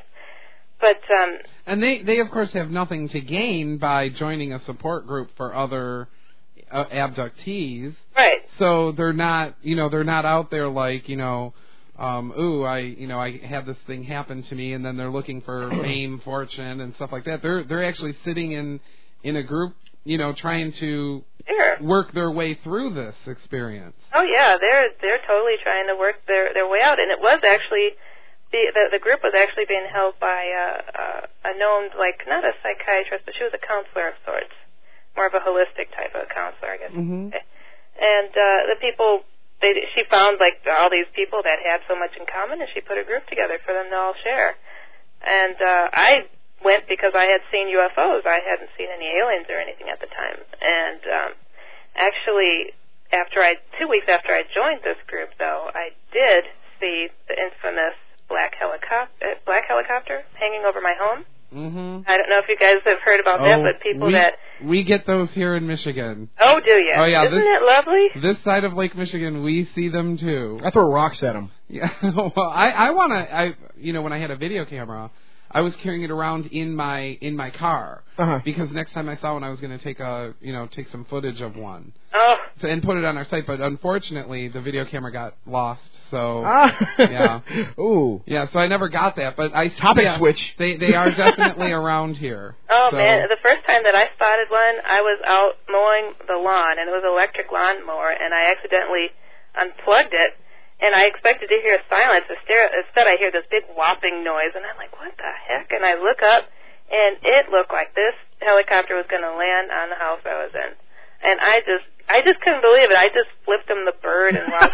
But um, and they, they of course have nothing to gain by joining a support group for other uh, abductees. Right. So they're not, you know, they're not out there like, you know, um, ooh, I, you know, I had this thing happen to me, and then they're looking for fame, fortune, and stuff like that. They're they're actually sitting in in a group, you know, trying to sure. work their way through this experience. Oh yeah, they're they're totally trying to work their their way out, and it was actually the the, the group was actually being held by uh, uh, a known, like, not a psychiatrist, but she was a counselor of sorts, more of a holistic type of counselor, I guess. Mm-hmm. And uh, the people, they she found like all these people that had so much in common, and she put a group together for them to all share. And uh, I went because I had seen U F Os. I hadn't seen any aliens or anything at the time. And um, actually, after I two weeks after I joined this group, though, I did see the infamous black helicopter, black helicopter hanging over my home. Mm-hmm. I don't know if you guys have heard about oh, that, but people we, that... We get those here in Michigan. Oh, do you? Oh, yeah. Isn't this, it lovely? This side of Lake Michigan, we see them, too. I throw rocks at them. Yeah. Well, I, I want to... I You know, when I had a video camera, I was carrying it around in my in my car. Uh-huh. Because next time I saw one, I was going to take a, you know, take some footage of one. Oh. To, and put it on our site, but unfortunately, the video camera got lost, so... Ah. Yeah. Ooh. Yeah, so I never got that, but I... Topic yeah, switch. They, they are definitely around here. Oh, so. man. The first time that I spotted one, I was out mowing the lawn, and it was an electric lawn mower, and I accidentally unplugged it, and I expected to hear silence. Instead, I hear this big whopping noise, and I'm like, what the heck? And I look up, and it looked like this helicopter was going to land on the house I was in. And I just, I just couldn't believe it. I just flipped him the bird and watched.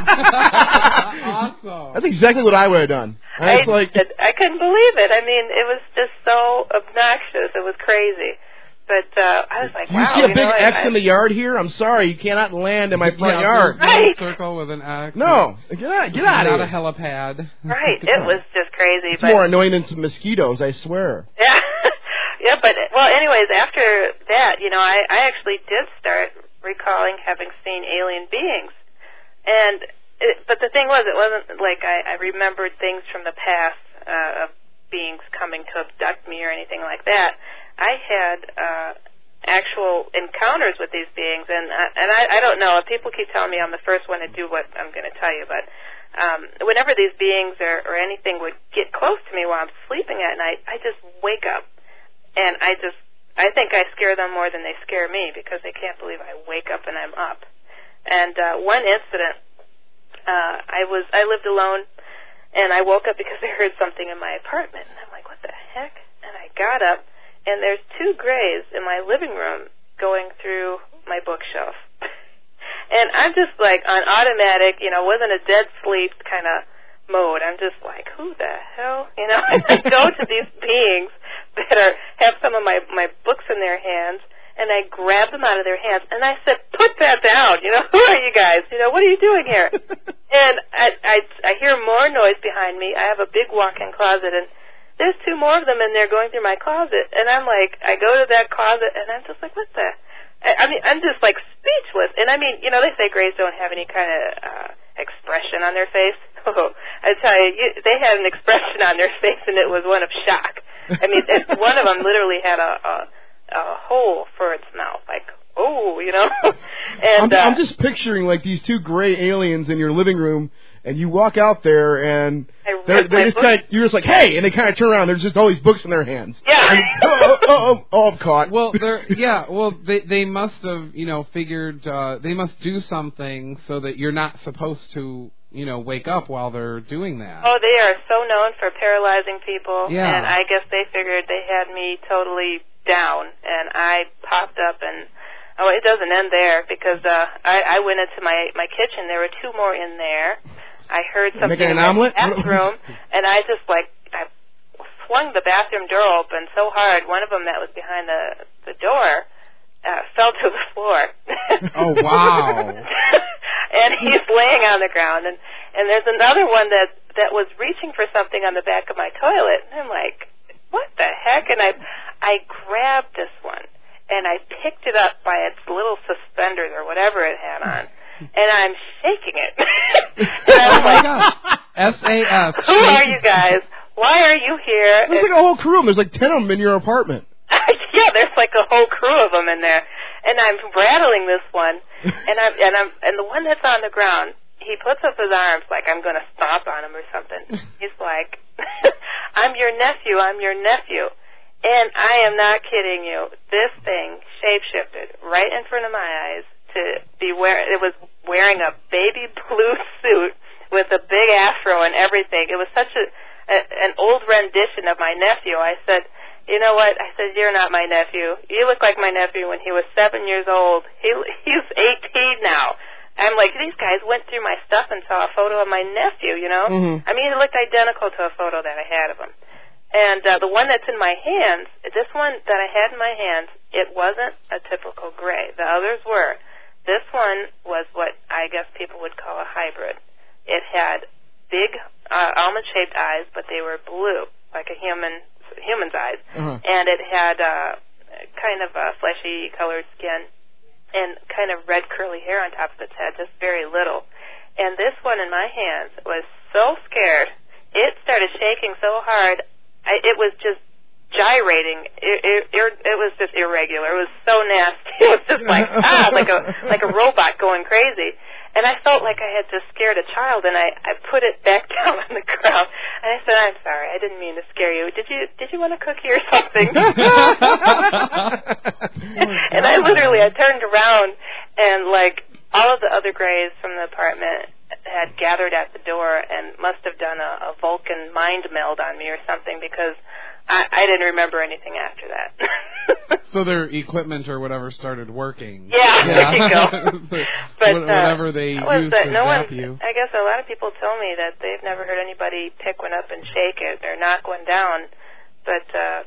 Awesome. That's exactly what I would have done. I, I, like... I couldn't believe it. I mean, it was just so obnoxious. It was crazy. But uh, I was like, you wow. see a you big know, X I, in the yard here? I'm sorry, you cannot land in my front yeah, yard. There's no Right. circle with an X. No, get out, get out of Not here. a helipad. Right. It was just crazy. It's but, more annoying than some mosquitoes, I swear. Yeah. Yeah, but, well, anyways, after that, you know, I, I actually did start recalling having seen alien beings. And, it, but the thing was, it wasn't like I, I remembered things from the past uh, of beings coming to abduct me or anything like that. I had uh, actual encounters with these beings, and uh, and I, I don't know. People keep telling me I'm the first one to do what I'm going to tell you, but um, whenever these beings or, or anything would get close to me while I'm sleeping at night, I just wake up, and I just I think I scare them more than they scare me because they can't believe I wake up and I'm up. And uh, one incident, uh, I was I lived alone, and I woke up because I heard something in my apartment, and I'm like, what the heck? And I got up. And there's two grays in my living room going through my bookshelf. And I'm just like on automatic, you know, wasn't a dead sleep kind of mode. I'm just like, who the hell? You know, and I go to these beings that are have some of my, my books in their hands, and I grab them out of their hands, and I said, put that down. You know, who are you guys? You know, what are you doing here? And I, I, I hear more noise behind me. I have a big walk-in closet, and there's two more of them in there going through my closet. And I'm like, I go to that closet, and I'm just like, what the? I, I mean, I'm just like speechless. And I mean, you know, they say grays don't have any kind of uh, expression on their face. Oh, I tell you, you, they had an expression on their face, and it was one of shock. I mean, it, one of them literally had a, a, a hole for its mouth, like, oh, you know. And I'm, uh, I'm just picturing like these two gray aliens in your living room, and you walk out there, and I They're, with they my just book. kind of, you're just like, hey, and they kind of turn around. There's just all these books in their hands. Yeah. And, oh, oh, oh, oh, I'm caught. Well, they're yeah. Well, they they must have you know figured uh, they must do something so that you're not supposed to you know wake up while they're doing that. Oh, they are so known for paralyzing people. Yeah. And I guess they figured they had me totally down, and I popped up and. Oh, it doesn't end there because uh, I, I went into my, my kitchen. There were two more in there. I heard something Making in an the omelet? bathroom, and I just like I swung the bathroom door open so hard. One of them that was behind the the door uh, fell to the floor. Oh wow! And he's laying on the ground, and and there's another one that that was reaching for something on the back of my toilet. And I'm like, what the heck? And I I grabbed this one. And I picked it up by its little suspenders or whatever it had on, and I'm shaking it. And I was Oh my like, God! S A F. who are you guys? Why are you here? There's like a whole crew of them. There's like ten of them in your apartment. Yeah, there's like a whole crew of them in there, and I'm rattling this one, and I'm and I'm and the one that's on the ground. He puts up his arms like I'm going to stomp on him or something. He's like, I'm your nephew. I'm your nephew. And I am not kidding you. This thing shape-shifted right in front of my eyes to be wearing. It was wearing a baby blue suit with a big afro and everything. It was such a, a an old rendition of my nephew. I said, you know what? I said, you're not my nephew. You look like my nephew when he was seven years old. He he's eighteen now. I'm like, these guys went through my stuff and saw a photo of my nephew. You know, Mm-hmm. I mean, it looked identical to a photo that I had of him. And uh, the one that's in my hands, this one that I had in my hands, it wasn't a typical gray. The others were. This one was what I guess people would call a hybrid. It had big uh, almond-shaped eyes, but they were blue, like a human human's eyes. Uh-huh. And it had uh, kind of a fleshy colored skin and kind of red curly hair on top of its head, just very little. And this one in my hands was so scared. It started shaking so hard. I, it was just gyrating. It, it, it, it was just irregular. It was so nasty. It was just like ah, like a like a robot going crazy. And I felt like I had just scared a child, and I, I put it back down on the ground. And I said, "I'm sorry. I didn't mean to scare you. Did you Did you want a cookie or something?" And I literally I turned around, and like all of the other grays from the apartment had gathered at the door and must have done a, a Vulcan mind meld on me or something because I, I didn't remember anything after that. So their equipment or whatever started working. Yeah, yeah. there you go. But What- whatever they uh, use that to no zap one, you. I guess a lot of people told me that they've never heard anybody pick one up and shake it or knock one down. But uh,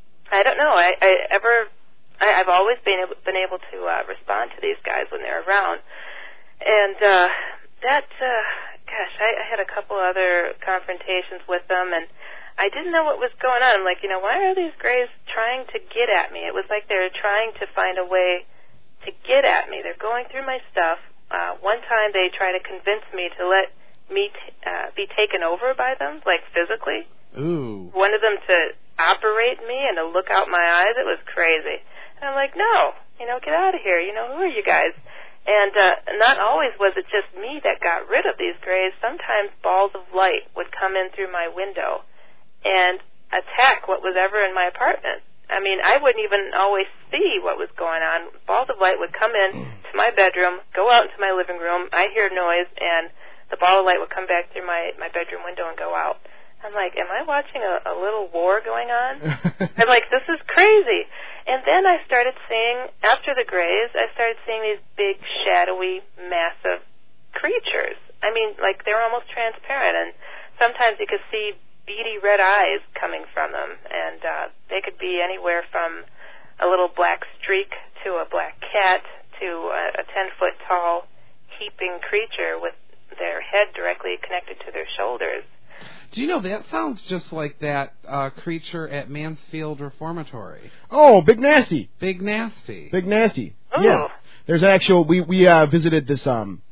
I don't know. I, I ever, I, I've always been able, been able to uh, respond to these guys when they're around, and. Uh, That, uh, gosh, I, I had a couple other confrontations with them, and I didn't know what was going on. I'm like, you know, why are these grays trying to get at me? It was like they were trying to find a way to get at me. They're going through my stuff. Uh, one time they tried to convince me to let me t- uh, be taken over by them, like physically. Ooh. One of them to operate me and to look out my eyes. It was crazy. And I'm like, no, you know, get out of here. You know, who are you guys? And uh, not always was it just me that got rid of these grays. Sometimes balls of light would come in through my window and attack what was ever in my apartment. I mean, I wouldn't even always see what was going on. Balls of light would come in to my bedroom, go out into my living room. I hear noise, and the ball of light would come back through my, my bedroom window and go out. I'm like, am I watching a, a little war going on? I'm like, this is crazy. And then I started seeing, after the grays, I started seeing these big, shadowy, massive creatures. I mean, like, they were almost transparent, and sometimes you could see beady red eyes coming from them, and uh, they could be anywhere from a little black streak to a black cat to a, a ten-foot tall, heaping creature with their head directly connected to their shoulders. Do you know, that sounds just like that uh, creature at Mansfield Reformatory. Oh, Big Nasty. Big Nasty. Big Nasty. Oh. Yeah. There's actual, we, we uh, visited this um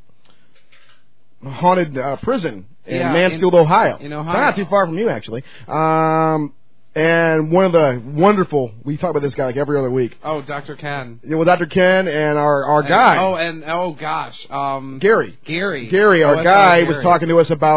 haunted uh, prison in Yeah, Mansfield, in, Ohio. In Ohio. Not too far from you, actually. Um, and one of the wonderful, we talk about this guy like every other week. Oh, Doctor Ken. Yeah, well, Doctor Ken and our, our And- guy. Oh, and, oh, gosh. Um, Gary. Gary. Gary, Oh, our it's guy, Gary. was talking to us about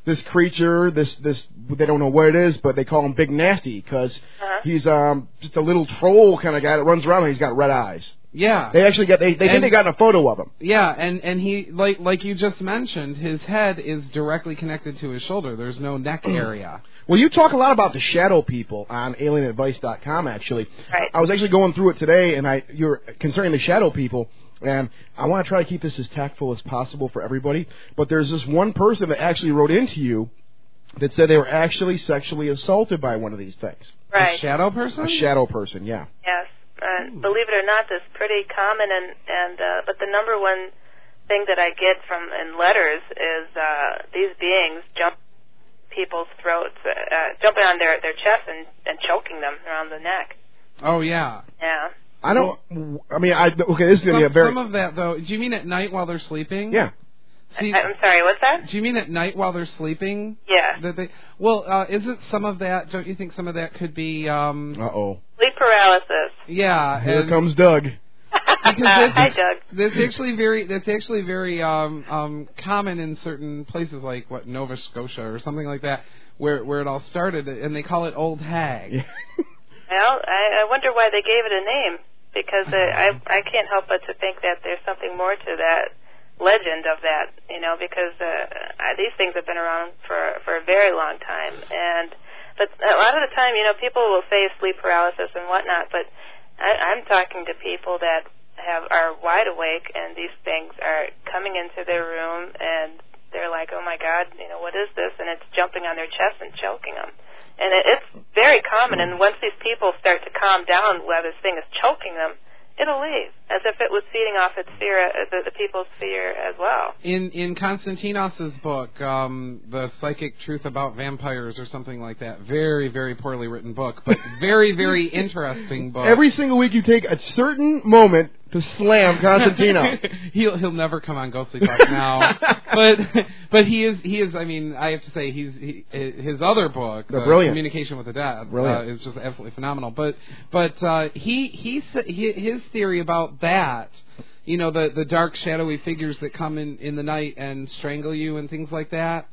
this creature, this this they don't know what it is, but they call him Big Nasty because uh-huh. he's um just a little troll kind of guy that runs around and he's got red eyes. Yeah. They actually got they they and, think they got a photo of him. Yeah, and and he like like you just mentioned, his head is directly connected to his shoulder. There's no neck area. Well, you talk a lot about the shadow people on alien advice dot com actually. Right. I was actually going through it today and I you're concerning the shadow people. And I want to try to keep this as tactful as possible for everybody. But there's this one person that actually wrote into you that said they were actually sexually assaulted by one of these things. Right. A shadow person? A shadow person, yeah. Yes. Uh, believe it or not, that's pretty common. And, and uh, but the number one thing that I get from in letters is uh, these beings jump people's throats, uh, uh, jumping on their, their chest and, and choking them around the neck. Oh, yeah. Yeah. I don't. I mean, I okay. This is going to be a very. Some of that, though. Do you mean at night while they're sleeping? Yeah. See, I, I'm sorry. What's that? Do you mean at night while they're sleeping? Yeah. That they. Well, uh, isn't some of that? Don't you think some of that could be? Um, uh oh. Sleep paralysis. Yeah. Here and, comes Doug. Because that's, Hi, Doug. That's actually very. That's actually very um, um, common in certain places, like what Nova Scotia or something like that, where where it all started, and they call it Old Hag. Yeah. Well, I, I wonder why they gave it a name. Because uh, I I can't help but to think that there's something more to that legend of that, you know, because uh, I, these things have been around for for a very long time, and but a lot of the time, you know, people will say sleep paralysis and whatnot, but I, I'm talking to people that have are wide awake, and these things are coming into their room, and they're like, oh my God, you know, what is this? And it's jumping on their chest and choking them. And it, it's very common, and once these people start to calm down while this thing is choking them, it'll leave, as if it was feeding off its fear, uh, the, the people's fear as well. In in Konstantinos' book, um, The Psychic Truth About Vampires or something like that, very, very poorly written book, but very, very interesting book. Every single week you take a certain moment to slam Constantino. he'll he'll never come on Ghostly Talk now, but but he is he is. I mean, I have to say he's he, his other book, They're uh, brilliant. Communication with the Dead, Brilliant. uh, is just absolutely phenomenal. But but uh, he he his theory about that, you know, the the dark shadowy figures that come in in the night and strangle you and things like that.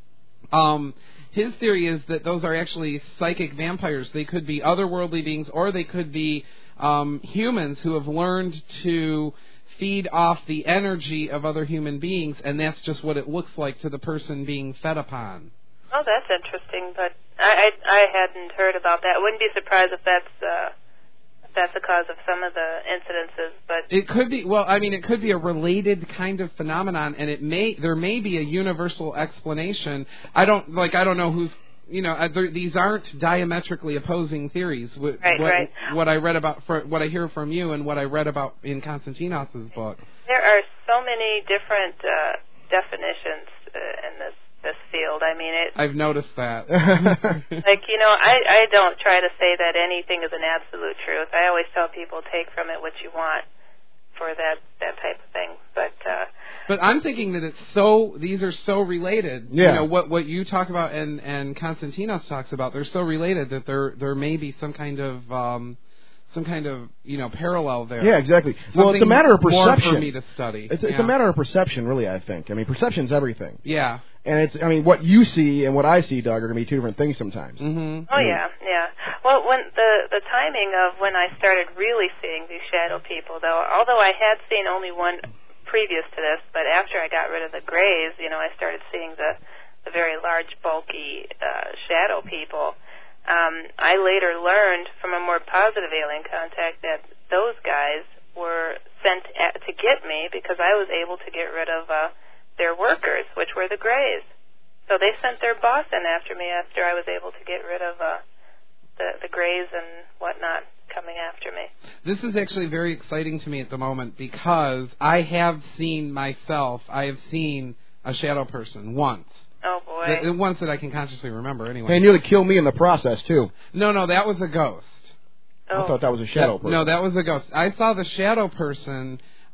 Um, his theory is that those are actually psychic vampires. They could be otherworldly beings, or they could be um, humans who have learned to feed off the energy of other human beings, and that's just what it looks like to the person being fed upon. Oh, that's interesting, but I I, I hadn't heard about that. I wouldn't be surprised if that's uh, if that's the cause of some of the incidences, but it could be. Well, I mean, it could be a related kind of phenomenon, and it may there may be a universal explanation. I don't like. I don't know who's. You know, uh, these aren't diametrically opposing theories. What, right, what, right. What I read about, for, what I hear from you, and what I read about in Konstantinos' book. There are so many different uh, definitions uh, in this this field. I mean, it. I've noticed that. Like, you know, I I don't try to say that anything is an absolute truth. I always tell people take from it what you want for that that type of thing. But. Uh, But I'm thinking that it's so; these are so related. Yeah. You know what what you talk about and and Konstantinos talks about. They're so related that there there may be some kind of um, some kind of you know parallel there. Yeah, exactly. Something well, it's a matter of perception. More for me to study. It's, it's yeah. a matter of perception, really. I think. I mean, perception's everything. Yeah. And it's. I mean, what you see and what I see, Doug, are going to be two different things sometimes. Mm-hmm. Oh yeah, yeah. Well, when the the timing of when I started really seeing these shadow people, though, although I had seen only one previous to this, but after I got rid of the grays, you know, I started seeing the, the very large, bulky uh, shadow people. Um, I later learned from a more positive alien contact that those guys were sent at, to get me because I was able to get rid of uh, their workers, which were the grays. So they sent their boss in after me after I was able to get rid of uh, the, the grays and whatnot coming after me. This is actually very exciting to me at the moment because I have seen myself, I have seen a shadow person once. Oh, boy. The, the once that I can consciously remember, anyway. And nearly killed me in the process, too. No, no, that was a ghost. Oh. I thought that was a shadow that, person. No, that was a ghost. I saw the shadow person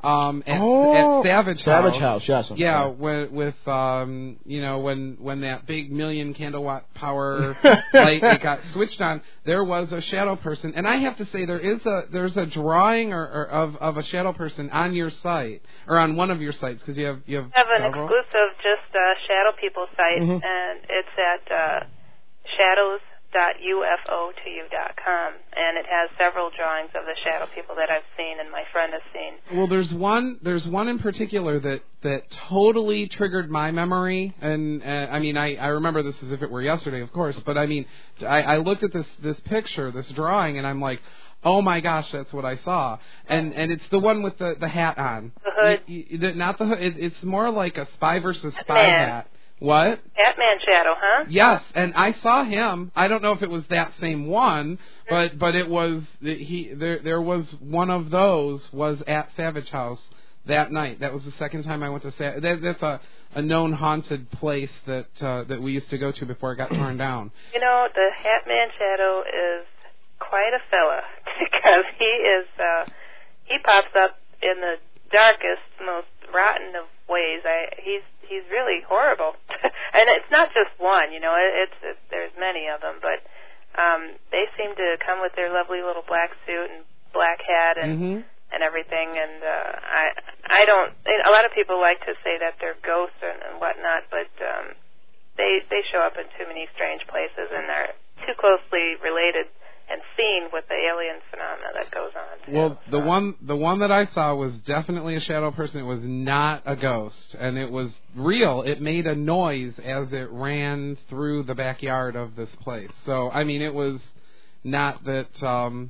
Um, at, oh, at Savage House. Savage House, yes. I'm yeah, sorry. when, with um, you know, when when that big million candlewatt power light it got switched on, there was a shadow person, and I have to say there is a there's a drawing or, or of of a shadow person on your site or on one of your sites because you have you have. I have an several. exclusive just uh, Shadow People site, Mm-hmm. and it's at uh, shadows dot u f o to you dot com, and it has several drawings of the shadow people that I've seen and my friend has seen. Well, there's one there's one in particular that, that totally triggered my memory, and uh, I mean I, I remember this as if it were yesterday, of course, but I mean I, I looked at this this picture, this drawing, and I'm like, oh my gosh, that's what I saw, and and it's the one with the, the hat on. The hood. You, you, the, not the hood. It, it's more like a spy versus spy Man. hat. What? Batman Shadow, huh? Yes, and I saw him. I don't know if it was that same one, but but it was he. There there was one of those was at Savage House that night. That was the second time I went to Savage. That, that's a, a known haunted place that uh, that we used to go to before it got torn down. You know, the Hatman Shadow is quite a fella because he is uh, he pops up in the darkest, most rotten of ways. I he's he's really horrible, and it's not just one. You know, it, it's it, there's many of them, but um, they seem to come with their lovely little black suit and black hat and Mm-hmm. and everything. And uh, I I don't. A lot of people like to say that they're ghosts and, and whatnot, but um, they they show up in too many strange places and are too closely related and seen with the alien phenomena that goes on. Too. Well, the one the one that I saw was definitely a shadow person. It was not a ghost, and it was real. It made a noise as it ran through the backyard of this place. So, I mean, it was not that um,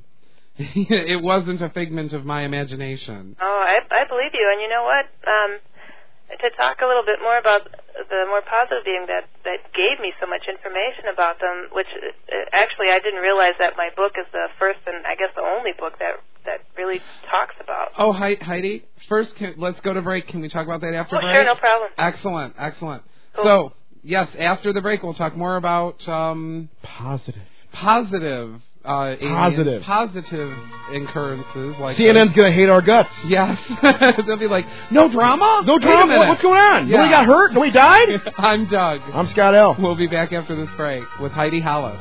it wasn't a figment of my imagination. Oh, I, I believe you. And you know what? Um, to talk a little bit more about the more positive being that, that gave me so much information about them, which uh, actually I didn't realize that my book is the first and I guess the only book that, that really talks about. Oh, Heidi, first can, let's go to break. Can we talk about that after oh, break? Sure, no problem. Excellent, excellent. Cool. So, yes, after the break we'll talk more about um, Positive. Positive. Uh, aliens, Positive. Positive occurrences. Like C N N's going to hate our guts. Yes. They'll be like, no drama? No Wait a drama? minute. What's going on? Yeah. Nobody got hurt? Nobody died? I'm Doug. I'm Scott L. We'll be back after this break with Heidi Hollis.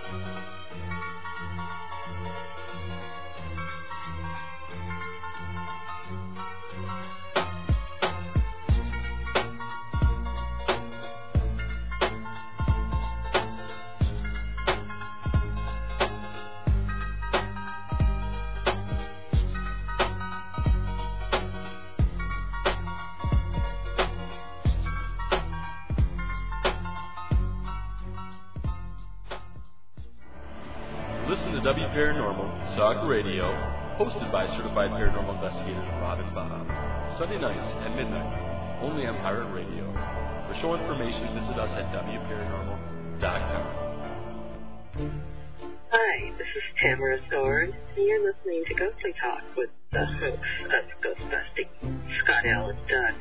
Listen to W Paranormal Talk Radio, hosted by certified paranormal investigators Rob and Bob. Sunday nights at midnight, only on Pirate Radio. For show information, visit us at w paranormal dot com. Hi, this is Tamara Thorne, and you're listening to Ghostly Talk with the hosts of Ghostbusting, Scott L. and Doug.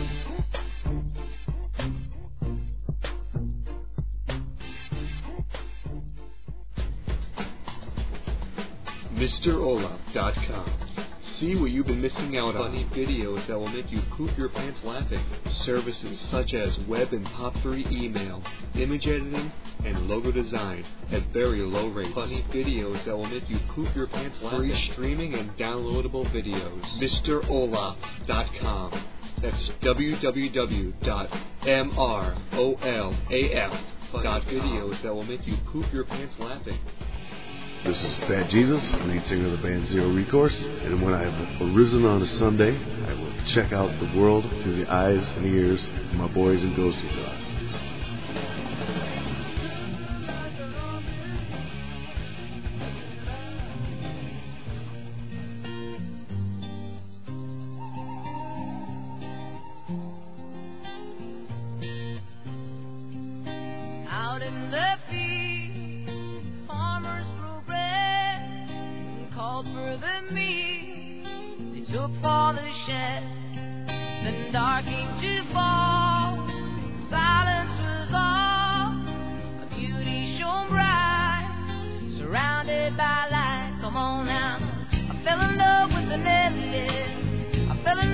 Mr Olaf dot com. See what you've been missing out on. Funny videos that will make you poop your pants laughing. Services such as web and pop three email, image editing, and logo design at very low rates. Funny videos that will make you poop your pants laughing. Free streaming and downloadable videos. Mr Olaf dot com. That's w w w dot m r o l a f dot videos that will make you poop your pants laughing. This is Bad Jesus, lead singer of the band Zero Recourse, and when I have arisen on a Sunday, I will check out the world through the eyes and ears of my boys in Ghostly Talk. Out in the field, farmers grew bread and called for the meat. They took for the shed. Then dark came to fall. Silence was all. A beauty shone bright, surrounded by light. Come on now. I fell in love with an alien. I fell in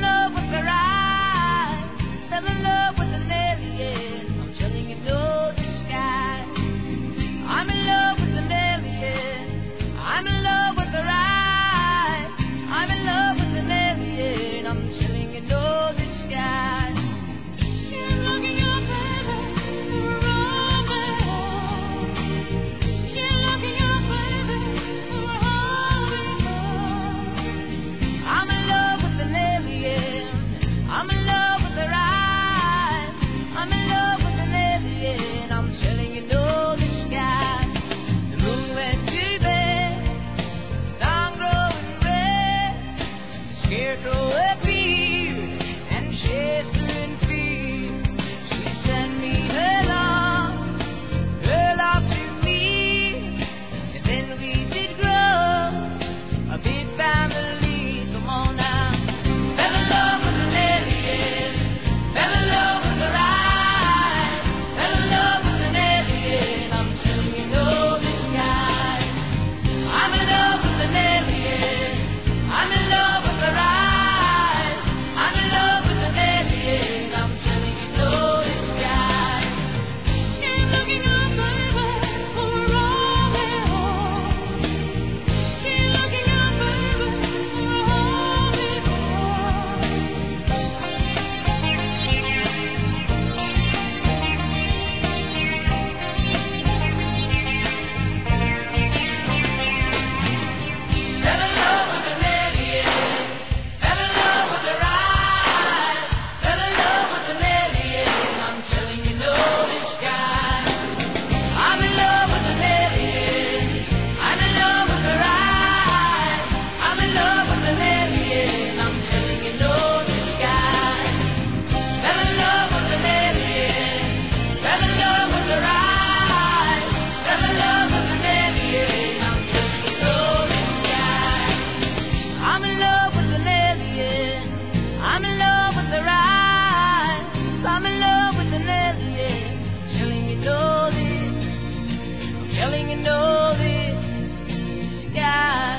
with her eyes. Fell in love with an alien. I'm touching the golden sky. I'm in love with an alien. I'm in love with her eyes. I'm in love with an alien. Telling you know this. I'm telling you know this. Sky.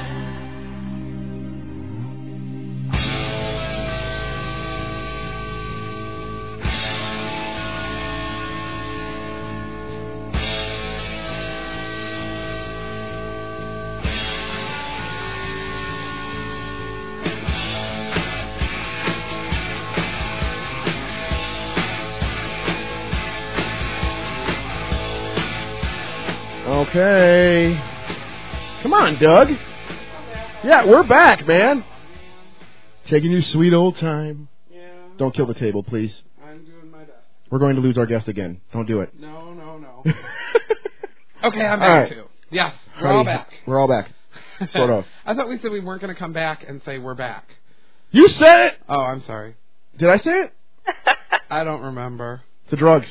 Okay. Come on, Doug. Yeah, we're back, man. Taking your sweet old time. Yeah. Don't kill the table, please. I'm doing my best. We're going to lose our guest again. Don't do it. No, no, no. Okay, I'm All back right. too. Yes, we're Heidi, all back. We're all back. Sort of. I thought we said we weren't going to come back and say we're back. You said it! Oh, I'm sorry. Did I say it? I don't remember. The drugs.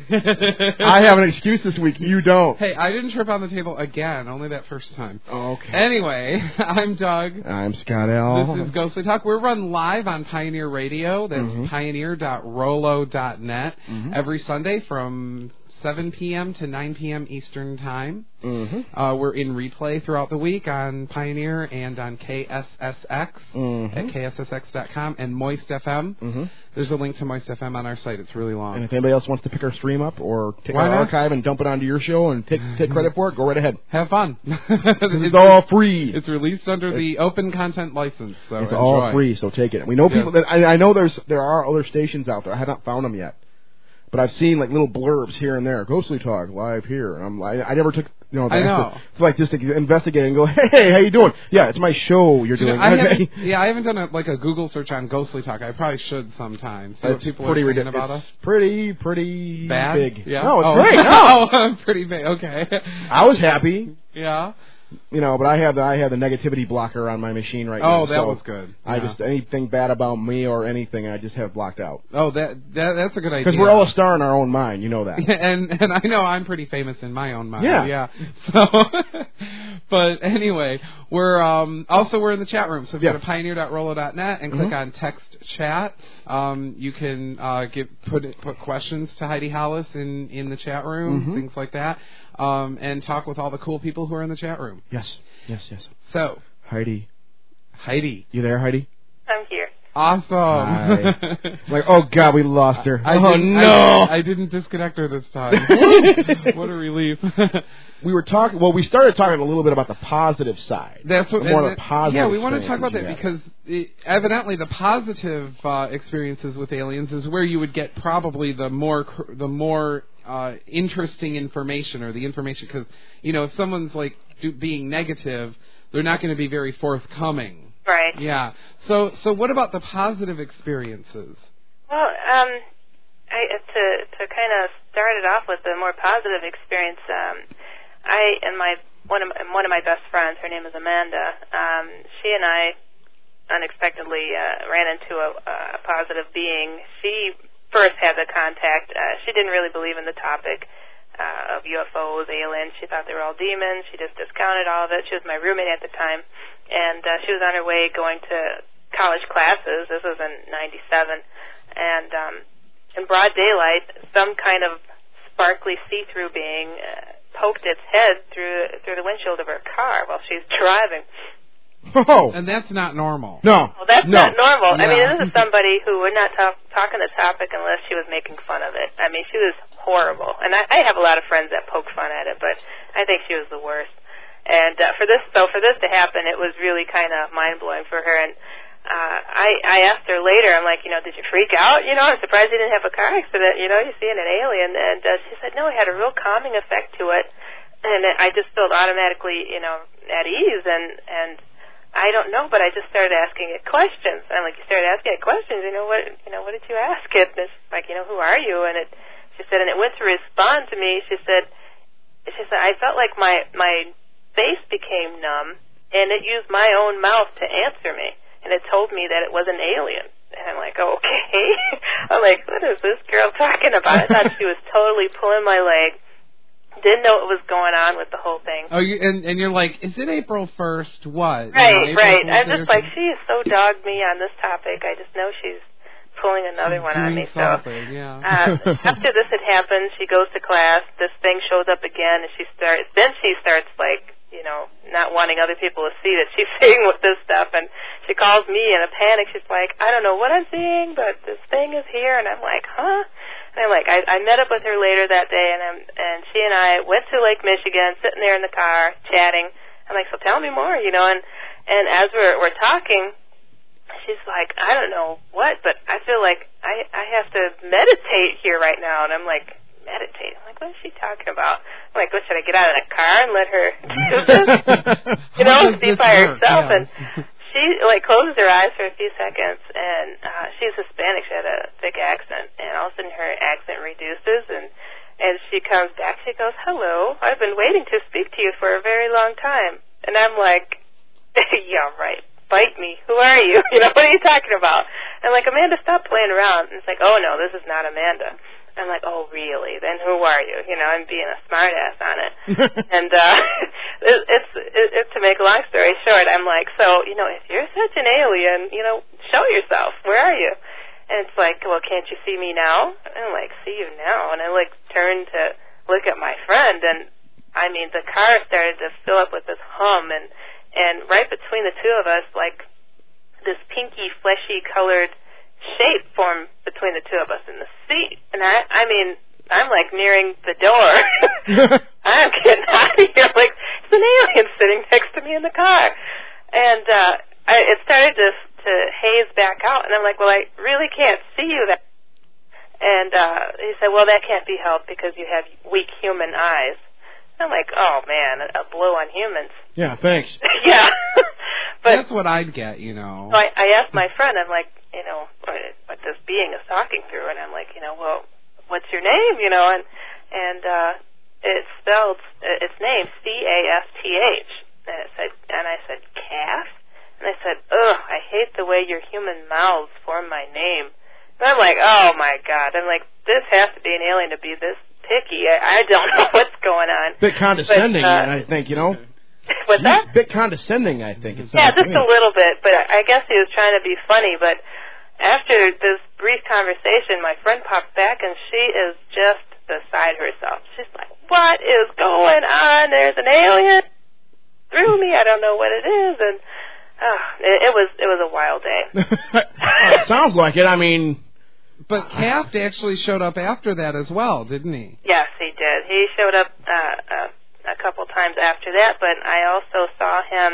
I have an excuse this week. You don't. Hey, I didn't trip on the table again, only that first time. Okay. Anyway, I'm Doug. I'm Scott L. This is Ghostly Talk. We're run live on Pioneer Radio. That's Mhm. pioneer dot rolo dot net Mhm. every Sunday from seven p.m. to nine p.m. Eastern Time. Mm-hmm. Uh, we're in replay throughout the week on Pioneer and on K S S X Mhm. at K S S X dot com and Moist F M. Mm-hmm. There's a link to Moist F M on our site. It's really long. And if anybody else wants to pick our stream up or take Why our not? archive and dump it onto your show and take take credit for it, go right ahead. Have fun. It's all free. It's released under the open content license. So It's enjoy. all free, so take it. We know Yeah. people. That, I, I know there's there are other stations out there. I haven't found them yet, but I've seen like little blurbs here and there. Ghostly Talk live here. And I'm I, I never took you know. the I effort know. to, like just to investigate and go, hey, how you doing? Yeah, it's my show you're You know, doing. I Okay. haven't, yeah, I haven't done a, like a Google search on Ghostly Talk. I probably should sometime. See what It's people pretty are saying ridiculous. about us. It's pretty pretty Bad? big. Yeah. No, it's oh. great. No, oh, pretty big. Okay. I was happy. Yeah. You know, but I have the I have the negativity blocker on my machine right now. Oh, that so was good. I Yeah. just anything bad about me or anything, I just have blocked out. Oh, that, that that's a good idea. Because we're all a star in our own mind, you know that. and and I know I'm pretty famous in my own mind. Yeah. Yeah. So, but anyway, we're um also we're in the chat room. So if you Yeah. go to pioneer dot rolo dot net and click Mhm. on text chat, um you can uh give put it, put questions to Heidi Hollis in in the chat room, Mhm. things like that, um and talk with all the cool people who are in the chat room. Yes, yes, yes. So, Heidi, Heidi, you there, Heidi? I'm here. awesome. Hi. Like, oh God, we lost her. I oh didn't- no! I, I didn't disconnect her this time. What a relief. We were talking. Well, we started talking a little bit about the positive side. That's what The more and the that- positive. Yeah, we want to talk about experiences that you because it, evidently the positive uh, experiences with aliens is where you would get probably the more cr- the more uh, interesting information or the information because you know if someone's like do, being negative, they're not going to be very forthcoming. Right. Yeah. So so what about the positive experiences? Well, um, I, to to kind of start it off with the more positive experience, um, I and my one of my, one of my best friends, her name is Amanda. Um, she and I unexpectedly uh, ran into a, a positive being. She first had the contact. Uh, she didn't really believe in the topic uh, of U F Os, aliens. She thought they were all demons. She just discounted all of it. She was my roommate at the time, and uh, she was on her way going to college classes. This was in ninety-seven, and um, in broad daylight, some kind of sparkly see-through being uh, poked its head through through the windshield of her car while she's driving. Oh. And that's not normal. No. Well, that's no. not normal. I mean, Yeah. this is somebody who would not talk talking the topic unless she was making fun of it. I mean, she was horrible. And I, I have a lot of friends that poke fun at it, but I think she was the worst. And uh, for this, so for this to happen, it was really kind of mind blowing for her. And uh, I, I asked her later, I'm like, you know, did you freak out? You know, I'm surprised you didn't have a car accident. You know, you're seeing an alien. And uh, she said, no, it had a real calming effect to it, and I just felt automatically, you know, at ease. And and I don't know, but I just started asking it questions. And like, you started asking it questions. You know what? You know, what did you ask it? And it's like, you know, who are you? And it, she said, and it went to respond to me. She said, she said, I felt like my my face became numb, and it used my own mouth to answer me, and it told me that it was an alien. And I'm like, okay. I'm like, what is this girl talking about? I thought she was totally pulling my leg. didn't know what was going on with the whole thing. Oh, you and and you're like, is it April first? What? Right, you know, right. Fool's I'm Day just or like, she is so dogged me on this topic. I just know she's pulling another one on me. So something, yeah. uh, after this had happened, she goes to class. This thing shows up again, and she starts. Then she starts like, you know, not wanting other people to see that she's seeing with this stuff, and she calls me in a panic. She's like, I don't know what I'm seeing, but this thing is here, and I'm like, huh? And I'm like, I, I met up with her later that day, and I'm, and she and I went to Lake Michigan, sitting there in the car, chatting. I'm like, so tell me more, you know, and, and as we're, we're talking, she's like, I don't know what, but I feel like I, I have to meditate here right now, and I'm like, meditate? I'm like, what is she talking about? I'm like, what, should I get out of the car and let her do this? You know, be by herself, yeah. and she, like, closes her eyes for a few seconds, and uh, she's Hispanic. She had a thick accent, and all of a sudden her accent reduces, and, and she comes back. She goes, hello, I've been waiting to speak to you for a very long time. And I'm like, yeah, right, bite me. Who are you? You know, what are you talking about? I'm like, Amanda, stop playing around. And it's like, oh, no, this is not Amanda. I'm like, oh, really? Then who are you? You know, I'm being a smartass on it. and uh, it, it's it, it, to make a long story short, I'm like, so, you know, if you're such an alien, you know, show yourself. Where are you? And it's like, well, can't you see me now? And I'm like, see you now? And I, like, turned to look at my friend, and, I mean, the car started to fill up with this hum, and, and right between the two of us, like, this pinky, fleshy-colored shape formed between the two of us in the seat. And I, I mean, I'm like nearing the door. I'm getting out of here. Like, it's an alien sitting next to me in the car. And uh, I, it started to, to haze back out. And I'm like, well, I really can't see you. That. And uh, he said, well, that can't be helped because you have weak human eyes. I'm like, oh, man, a, a blow on humans. Yeah, thanks. yeah. But that's what I'd get, you know. So I, I asked my friend, I'm like, you know, what, what this being is talking through, and I'm like, you know, well, what's your name, you know, and and uh, it's spelled its name C A F T H, and it said, and I said, calf, and I said, ugh, I hate the way your human mouths form my name. And I'm like, oh my God, I'm like, this has to be an alien to be this picky. I, I don't know what's going on. Bit condescending, but, uh, I think, you know. What's that? Bit condescending, I think. It yeah, just to a little bit, but I guess he was trying to be funny. But after this brief conversation, my friend popped back, and she is just beside herself. She's like, what is going on? There's an alien through me. I don't know what it is. And oh, it, it was it was a wild day. It sounds like it. I mean... But Taft actually showed up after that as well, didn't he? Yes, he did. He showed up uh, uh, a couple times after that, but I also saw him,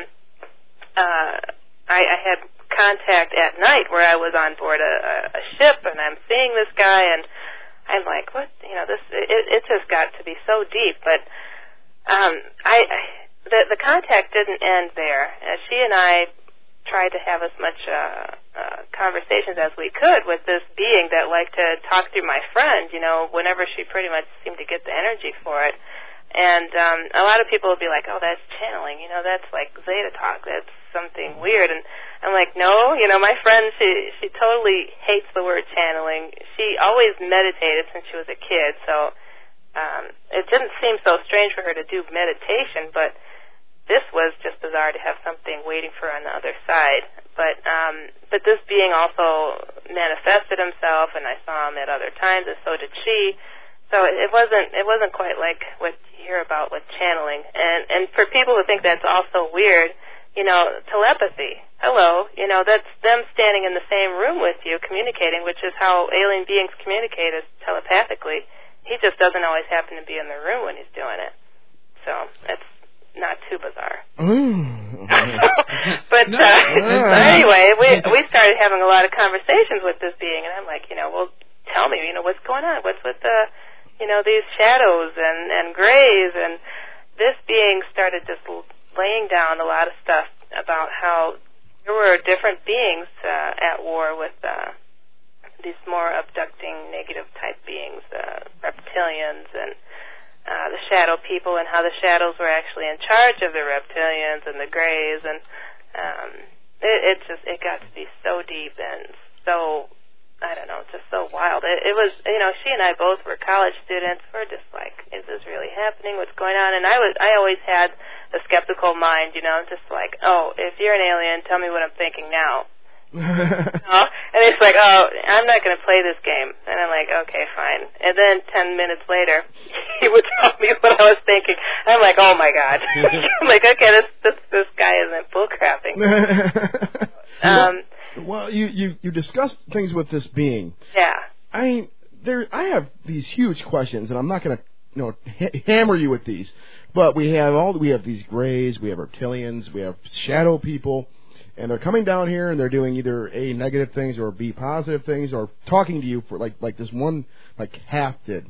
uh, I, I had contact at night where I was on board a, a ship, and I'm seeing this guy, and I'm like, what, you know, this, it, it just got to be so deep, but um, I, I the, the contact didn't end there. Uh, she and I tried to have as much uh, uh, conversations as we could with this being that liked to talk through my friend, you know, whenever she pretty much seemed to get the energy for it. And um, a lot of people would be like, oh, that's channeling, you know, that's like Zeta talk, that's something weird. And I'm like, no, you know, my friend, she she totally hates the word channeling. She always meditated since she was a kid, so um, it didn't seem so strange for her to do meditation, but this was just bizarre to have something waiting for her on the other side. But um, but this being also manifested himself, and I saw him at other times, and so did she. So it wasn't it wasn't quite like what you hear about with channeling. And and for people who think that's also weird, you know, telepathy. Hello, you know, that's them standing in the same room with you, communicating, which is how alien beings communicate, is telepathically. He just doesn't always happen to be in the room when he's doing it. So it's not too bizarre. Mm. but no. uh, uh. anyway, we we started having a lot of conversations with this being, and I'm like, you know, well, tell me, you know, what's going on? What's with the, you know, these shadows and and grays? And this being started just laying down a lot of stuff about how there were different beings uh, at war with uh, these more abducting, negative type beings, uh, reptilians, and Uh, the shadow people, and how the shadows were actually in charge of the reptilians and the grays, and um, it, it just it got to be so deep and so, I don't know, just so wild. It, it was, you know, she and I both were college students. We're just like, is this really happening? What's going on? And I was, I always had a skeptical mind, you know, just like, oh, if you're an alien, tell me what I'm thinking now. Oh, and it's like, oh, I'm not going to play this game. And I'm like, okay, fine. And then ten minutes later, he would tell me what I was thinking. I'm like, oh my god. I'm like, okay, this this this guy isn't bullcrapping. um, well, you you you discussed things with this being. Yeah. I mean, there. I have these huge questions, and I'm not going to, you know, ha- hammer you with these. But we have all we have these Greys, we have reptilians, we have shadow people. And they're coming down here, and they're doing either A, negative things, or B, positive things, or talking to you for like like this one, like Half did.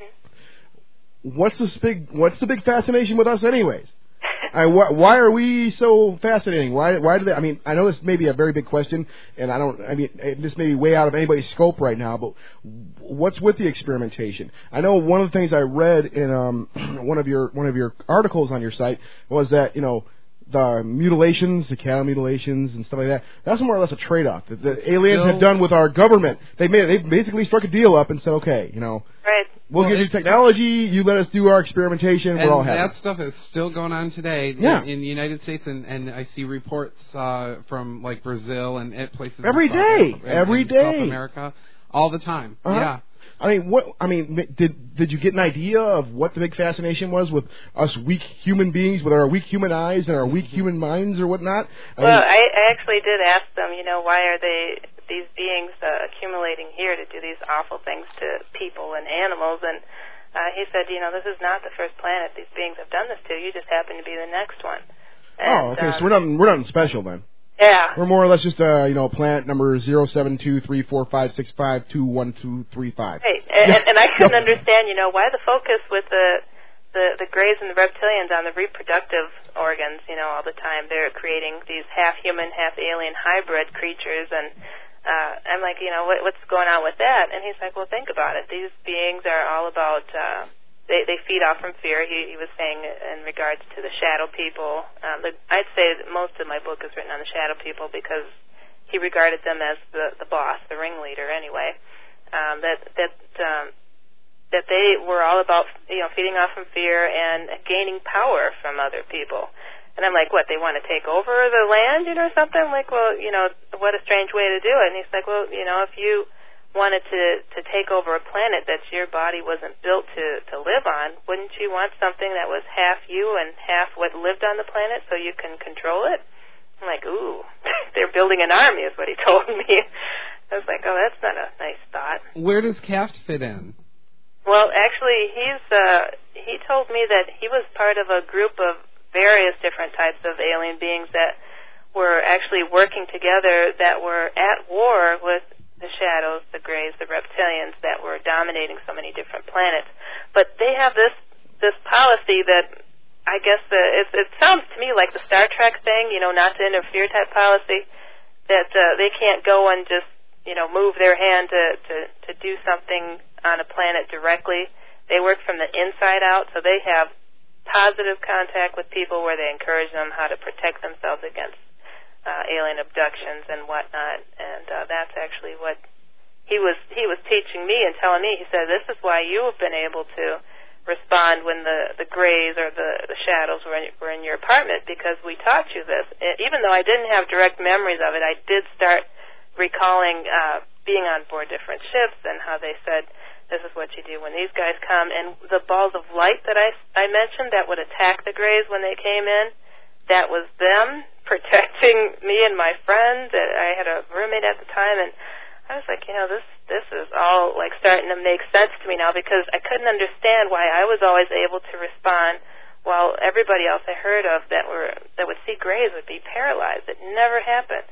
Mm-hmm. What's this big? What's the big fascination with us, anyways? I, wh- why are we so fascinating? Why why do they? I mean, I know this may be a very big question, and I don't. I mean, this may be way out of anybody's scope right now. But what's with the experimentation? I know one of the things I read in um, one of your one of your articles on your site was that, you know, the mutilations, the cattle mutilations and stuff like that, that's more or less a trade-off that the aliens Still, have done with our government. They made they basically struck a deal up and said, okay, you know, right. we'll, well give you technology, you let us do our experimentation, and we're all happy. That stuff is still going on today yeah. in, in the United States, and, and I see reports uh, from like Brazil and at places every in day, South, every in, in day, South America, all the time. Uh-huh. Yeah. I mean, what? I mean, did did you get an idea of what the big fascination was with us weak human beings, with our weak human eyes and our weak human minds, or whatnot? I well, mean, I, I actually did ask them, you know, why are they these beings uh, accumulating here to do these awful things to people and animals? And uh, he said, you know, this is not the first planet these beings have done this to. You just happen to be the next one. And, oh, okay. um, so we're not we're not special then. Yeah. We're more or less just, uh, you know, planet number zero seven two three four five six five two one two three five. Right, and, and I couldn't understand, you know, why the focus with the, the the Greys and the reptilians on the reproductive organs, you know, all the time. They're creating these half-human, half-alien hybrid creatures, and uh, I'm like, you know, what, what's going on with that? And he's like, well, think about it. These beings are all about... Uh, They they feed off from fear. He he was saying in regards to the shadow people. Um, the, I'd say that most of my book is written on the shadow people because he regarded them as the the boss, the ringleader. Anyway, um, that that um, that they were all about, you know, feeding off from fear and gaining power from other people. And I'm like, what? They want to take over the land, you know, or something? I'm like, well, you know, what a strange way to do it. And he's like, well, you know, if you wanted to to take over a planet that your body wasn't built to to live on, wouldn't you want something that was half you and half what lived on the planet so you can control it? I'm like, ooh, they're building an army is what he told me. I was like, oh, that's not a nice thought. Where does Caft fit in? Well, actually, he's uh he told me that he was part of a group of various different types of alien beings that were actually working together, that were at war with the shadows, the Greys, the reptilians that were dominating so many different planets. But they have this this policy that I guess uh, it, it sounds to me like the Star Trek thing, you know, not to interfere type policy, that uh, they can't go and just, you know, move their hand to, to, to do something on a planet directly. They work from the inside out, so they have positive contact with people where they encourage them how to protect themselves against Uh, alien abductions and whatnot, and uh, that's actually what he was he was teaching me and telling me. He said, this is why you have been able to respond when the, the Greys or the, the shadows were in, were in your apartment, because we taught you this. It, even though I didn't have direct memories of it, I did start recalling uh, being on board different ships and how they said, this is what you do when these guys come. And the balls of light that I, I mentioned that would attack the Greys when they came in, that was them protecting me and my friends. I had a roommate at the time, and I was like, you know, this this is all like starting to make sense to me now, because I couldn't understand why I was always able to respond while everybody else I heard of that were that would see Greys would be paralyzed. It never happened.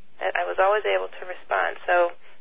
I was always able to respond. So,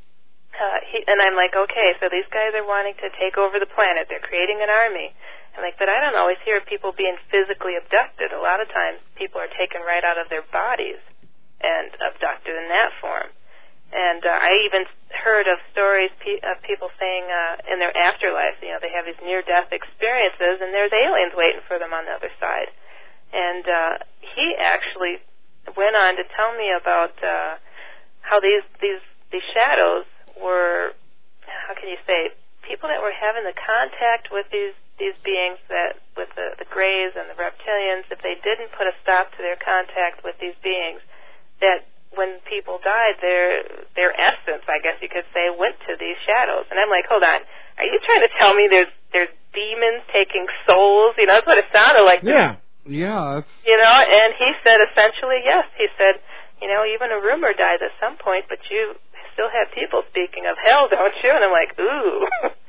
uh, he, and I'm like, okay, so these guys are wanting to take over the planet. They're creating an army. I'm like, but I don't always hear people being physically abducted. A lot of times people are taken right out of their bodies and abducted in that form. And uh, I even heard of stories pe- of people saying uh, in their afterlife, you know, they have these near-death experiences, and there's aliens waiting for them on the other side. And uh, he actually went on to tell me about uh, how these, these, these shadows were, how can you say, people that were having the contact with these these beings that the, the Greys and the reptilians, if they didn't put a stop to their contact with these beings, that when people died, their their essence, I guess you could say, went to these shadows. And I'm like, hold on, are you trying to tell me there's there's demons taking souls? You know, that's what it sounded like. Yeah. Yeah. That's... You know, and he said essentially, yes. He said, you know, even a rumor dies at some point, but you still have people speaking of hell, don't you? And I'm like, ooh.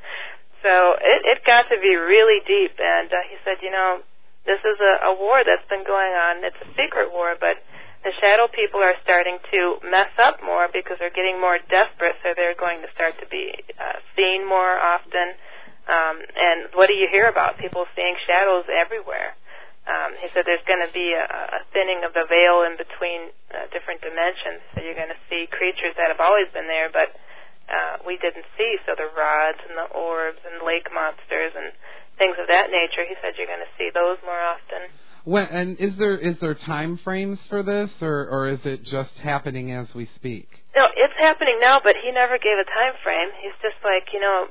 So it, it got to be really deep. And uh, he said, you know, this is a, a war that's been going on. It's a secret war, but the shadow people are starting to mess up more because they're getting more desperate, so they're going to start to be uh, seen more often. Um, and what do you hear about? People seeing shadows everywhere. Um, he said there's going to be a, a thinning of the veil in between uh, different dimensions, so you're going to see creatures that have always been there, but uh, we didn't see, so the rods and the orbs and lake monsters and things of that nature. He said you're going to see those more often. When, and is there is there time frames for this, or, or is it just happening as we speak? No, it's happening now, but he never gave a time frame. He's just like, you know,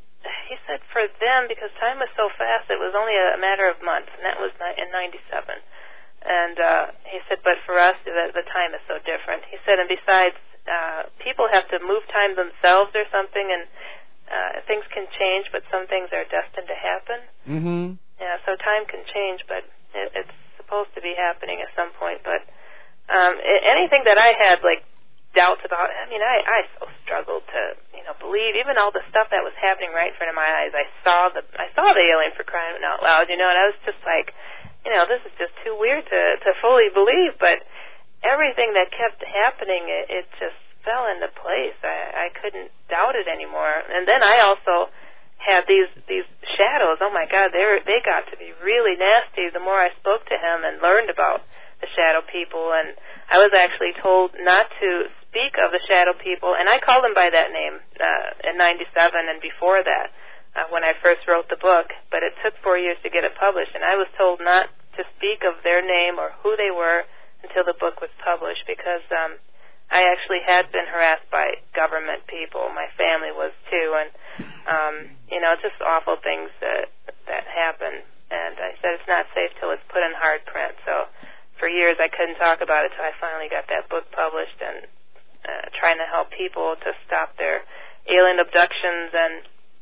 he said for them, because time was so fast, it was only a matter of months, and that was in ninety-seven. And uh, he said, but for us, the, the time is so different. He said, and besides, uh, people have to move time themselves or something, and uh, things can change, but some things are destined to happen. Mm-hmm. Yeah, so time can change, but it, it's supposed to be happening at some point. But um, anything that I had, like, doubts about, I mean, I, I so struggled to, you know, believe, even all the stuff that was happening right in front of my eyes. I saw the, I saw the alien, for crying out loud, you know, and I was just like, you know, this is just too weird to, to fully believe. But everything that kept happening, it, it just fell into place. I, I couldn't doubt it anymore. And then I also had these these shadows. Oh my God, they were, they got to be really nasty. The more I spoke to him and learned about the shadow people, and I was actually told not to speak of the shadow people, and I called them by that name uh, in ninety-seven and before that uh, when I first wrote the book. But it took four years to get it published, and I was told not to speak of their name or who they were until the book was published, because um, I actually had been harassed by government people. My family was too, and um, you know, just awful things that that happen. And I said it's not safe till it's put in hard print. So for years I couldn't talk about it till I finally got that book published, and uh, trying to help people to stop their alien abductions and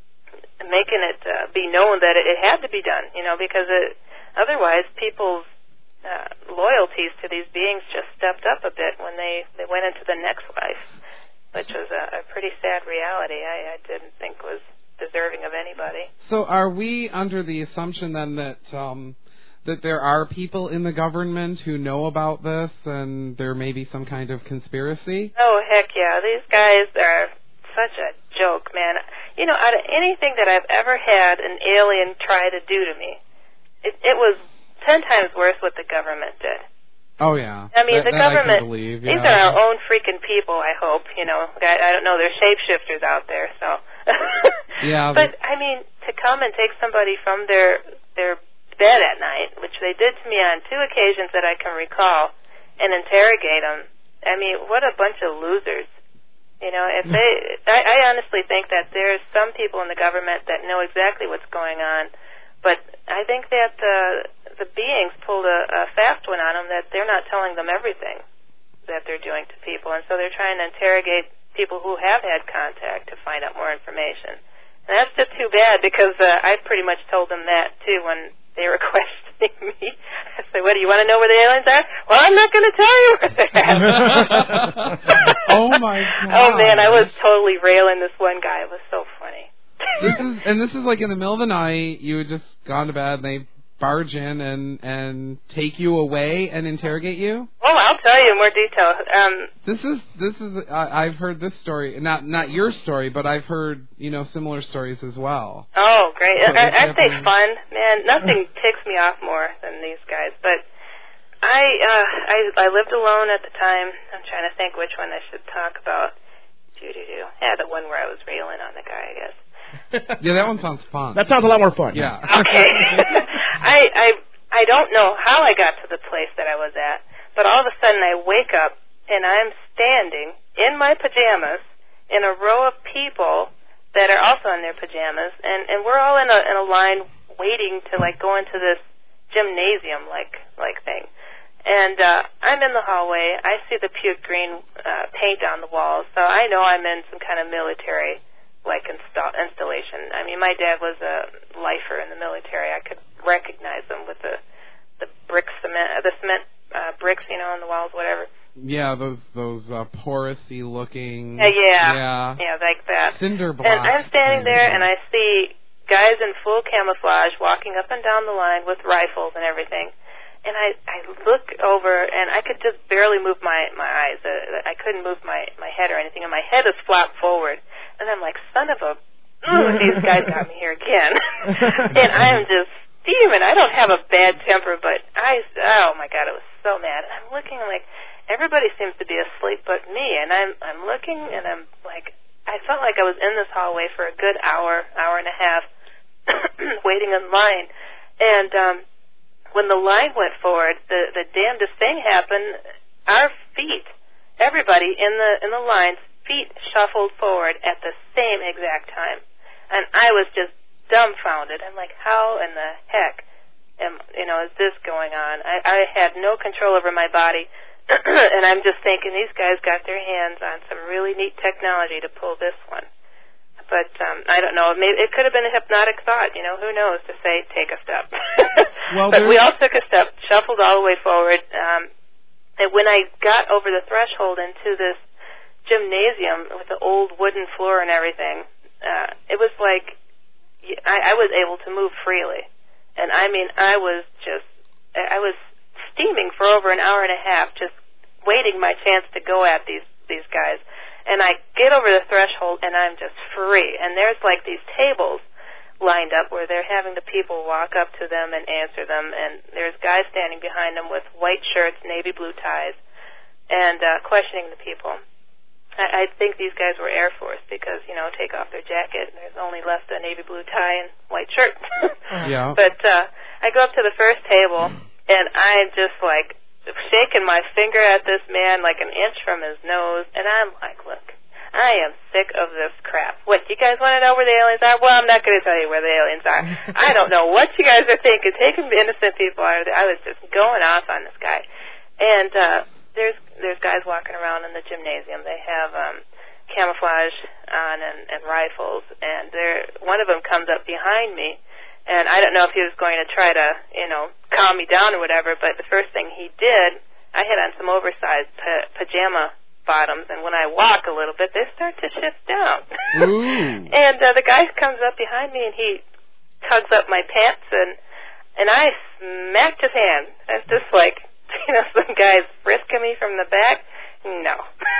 making it uh, be known that it, it had to be done. You know, because it, otherwise people's Uh, loyalties to these beings just stepped up a bit when they, they went into the next life, which was a, a pretty sad reality I, I didn't think was deserving of anybody. So are we under the assumption then that um, that there are people in the government who know about this and there may be some kind of conspiracy? Oh, heck yeah. These guys are such a joke, man. You know, out of anything that I've ever had an alien try to do to me, it, it was ten times worse what the government did. Oh, yeah. I mean, that, the that government, I can believe, yeah. These are our own freaking people, I hope. You know, I, I don't know, they're shapeshifters out there, so. Yeah. But, I mean, to come and take somebody from their their bed at night, which they did to me on two occasions that I can recall, and interrogate them, I mean, what a bunch of losers. You know, if they, I, I honestly think that there's some people in the government that know exactly what's going on, but I think that uh, the beings pulled a, a fast one on them, that they're not telling them everything that they're doing to people, and so they're trying to interrogate people who have had contact to find out more information. And that's just too bad, because uh, I pretty much told them that, too, when they were questioning me. I said, what, do you want to know where the aliens are? Well, I'm not going to tell you where they're at. Oh, my God. Oh, man, I was totally railing this one guy. It was so funny. This is and this is like in the middle of the night. You had just gone to bed, and they barge in and and take you away and interrogate you. Oh, I'll tell you in more detail. Um, this is this is I, I've heard this story, not not your story, but I've heard you know similar stories as well. Oh, great! So I, I'd say fun, man. Nothing ticks me off more than these guys. But I uh, I I lived alone at the time. I'm trying to think which one I should talk about. Do do do. Yeah, the one where I was railing on the guy, I guess. Yeah, that one sounds fun. That sounds a lot more fun. Yeah. Okay. I I I don't know how I got to the place that I was at, but all of a sudden I wake up and I'm standing in my pajamas in a row of people that are also in their pajamas, and and we're all in a in a line waiting to like go into this gymnasium like like thing. And uh, I'm in the hallway. I see the puke green uh, paint on the walls, so I know I'm in some kind of military like install- installation. I mean, my dad was a lifer in the military. I could recognize them with the the brick cement, the cement uh, bricks, you know, on the walls, whatever. Yeah, those those uh, porous-y looking. Uh, yeah, yeah, yeah, like that. Cinder blocks. And I'm standing there, and I see guys in full camouflage walking up and down the line with rifles and everything. And I, I look over, and I could just barely move my, my eyes. Uh, I couldn't move my, my head or anything, and my head is flopped forward. And I'm like, son of a... Ooh, these guys got me here again. And I am just steaming. I don't have a bad temper, but I... Oh, my God, I was so mad. And I'm looking, I'm like, everybody seems to be asleep but me. And I'm, I'm looking, and I'm like... I felt like I was in this hallway for a good hour, hour and a half, waiting in line. And... um when the line went forward, the, the damnedest thing happened. Our feet, everybody in the in the lines, feet shuffled forward at the same exact time. And I was just dumbfounded. I'm like, how in the heck am, you know, is this going on? I, I had no control over my body. And I'm just thinking, these guys got their hands on some really neat technology to pull this one. But um, I don't know. Maybe it could have been a hypnotic thought. You know, who knows? To say, take a step. Well, but we all took a step, shuffled all the way forward. Um, and when I got over the threshold into this gymnasium with the old wooden floor and everything, uh, it was like I, I was able to move freely. And I mean, I was just, I was steaming for over an hour and a half, just waiting my chance to go at these these guys. And I get over the threshold, and I'm just free. And there's like these tables lined up where they're having the people walk up to them and answer them. And there's guys standing behind them with white shirts, navy blue ties, and uh, questioning the people. I, I think these guys were Air Force because, you know, take off their jacket, and there's only left a navy blue tie and white shirt. Yeah. But uh, I go up to the first table, and I'm just like, shaking my finger at this man like an inch from his nose, and I'm like, look, I am sick of this crap. What, you guys want to know where the aliens are? Well, I'm not going to tell you where the aliens are. I don't know what you guys are thinking, taking innocent people out of there. I was just going off on this guy. And uh, there's there's guys walking around in the gymnasium. They have um, camouflage on and, and rifles, and they're, one of them comes up behind me. And I don't know if he was going to try to, you know, calm me down or whatever, but the first thing he did, I had on some oversized pa- pajama bottoms, and when I walk a little bit, they start to shift down. Ooh. And uh, the guy comes up behind me, and he tugs up my pants, and and I smacked his hand. That's just like, you know, some guy's frisking me from the back. No.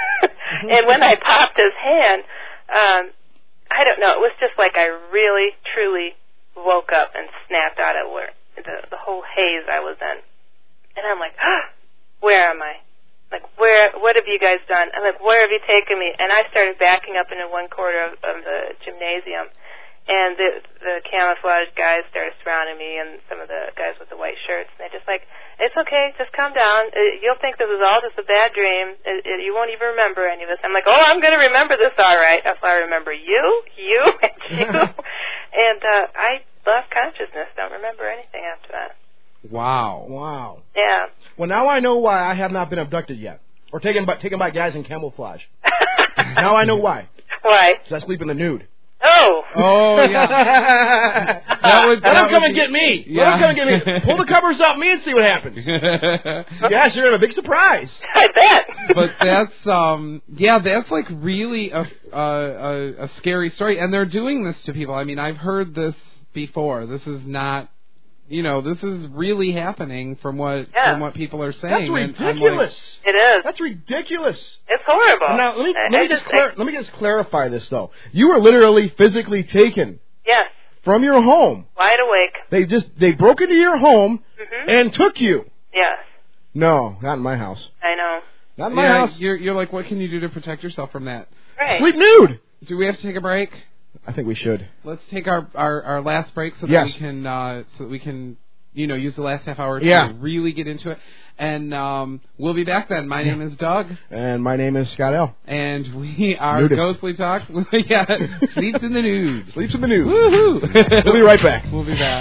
And when I popped his hand, um, I don't know, it was just like I really, truly woke up and snapped out of where the, the whole haze I was in. And I'm like, ah, where am I? Like, where, what have you guys done? I'm like, where have you taken me? And I started backing up into one corner of, of the gymnasium. And the, the camouflage guys started surrounding me, and some of the guys with the white shirts. And they're just like, it's okay, just calm down. You'll think this is all just a bad dream. It, it, you won't even remember any of this. I'm like, oh, I'm going to remember this all right. If I remember you, you, and you. And uh, I lost consciousness. Don't remember anything after that. Wow. Wow. Yeah. Well, now I know why I have not been abducted yet. Or taken by, taken by guys in camouflage. Now I know why. Why? Because I sleep in the nude. Oh. Oh, yeah. that would, that Let would them come be, and get me. Yeah. Let them come and get me. Pull the covers off me and see what happens. Yes, you're in a big surprise. I bet. But that's, um, yeah, that's like really a, a, a, a scary story. And they're doing this to people. I mean, I've heard this before. This is not, you know, this is really happening from what yeah. from what people are saying. That's And ridiculous. Like, it is. That's ridiculous. It's horrible. Now, let me, I, let, me I just just, clar- I, let me just clarify this, though. You were literally physically taken yes. from your home. Wide awake. They just, they broke into your home mm-hmm. and took you. Yes. No, not in my house. I know. Not in my yeah, house. You're, you're like, what can you do to protect yourself from that? Right. Sleep nude. Do we have to take a break? I think we should. Let's take our, our, our last break so that yes. we can uh, so that we can you know, use the last half hour to Yeah. really get into it. And um, we'll be back then. My name is Doug. And my name is Scott L. And we are Nudist. Ghostly Talk. Yeah, Sleeps in the Nude. Sleeps in the Nude. Woohoo! We'll be right back. We'll be back.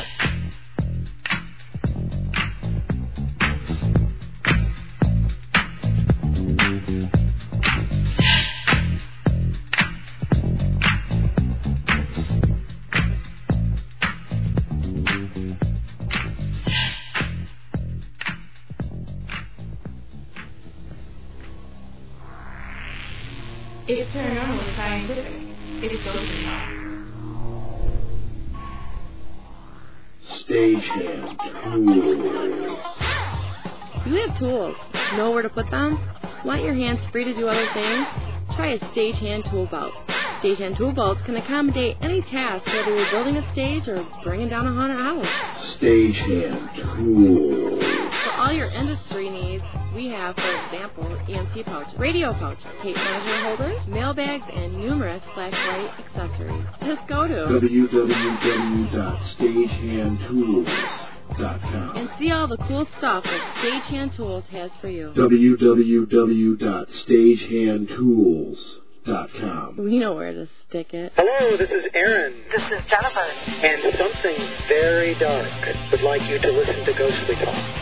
It's paranormal and scientific. It's Ghostly Talk. Stagehand tools. You have tools. Know where to put them? Want your hands free to do other things? Try a stagehand tool belt. Stagehand tool belts can accommodate any task, whether you're building a stage or bringing down a haunted house. Stagehand tools. For all your industry needs, we have, for example, E M T pouches, radio pouches, tape measure holders, mail bags, and numerous flashlight accessories. Just go to w w w dot stagehand tools dot com and see all the cool stuff that Stagehand Tools has for you. w w w dot stagehand tools dot com. We know where to stick it. Hello, this is Aaron. This is Jennifer. And something very dark would like you to listen to Ghostly Talk.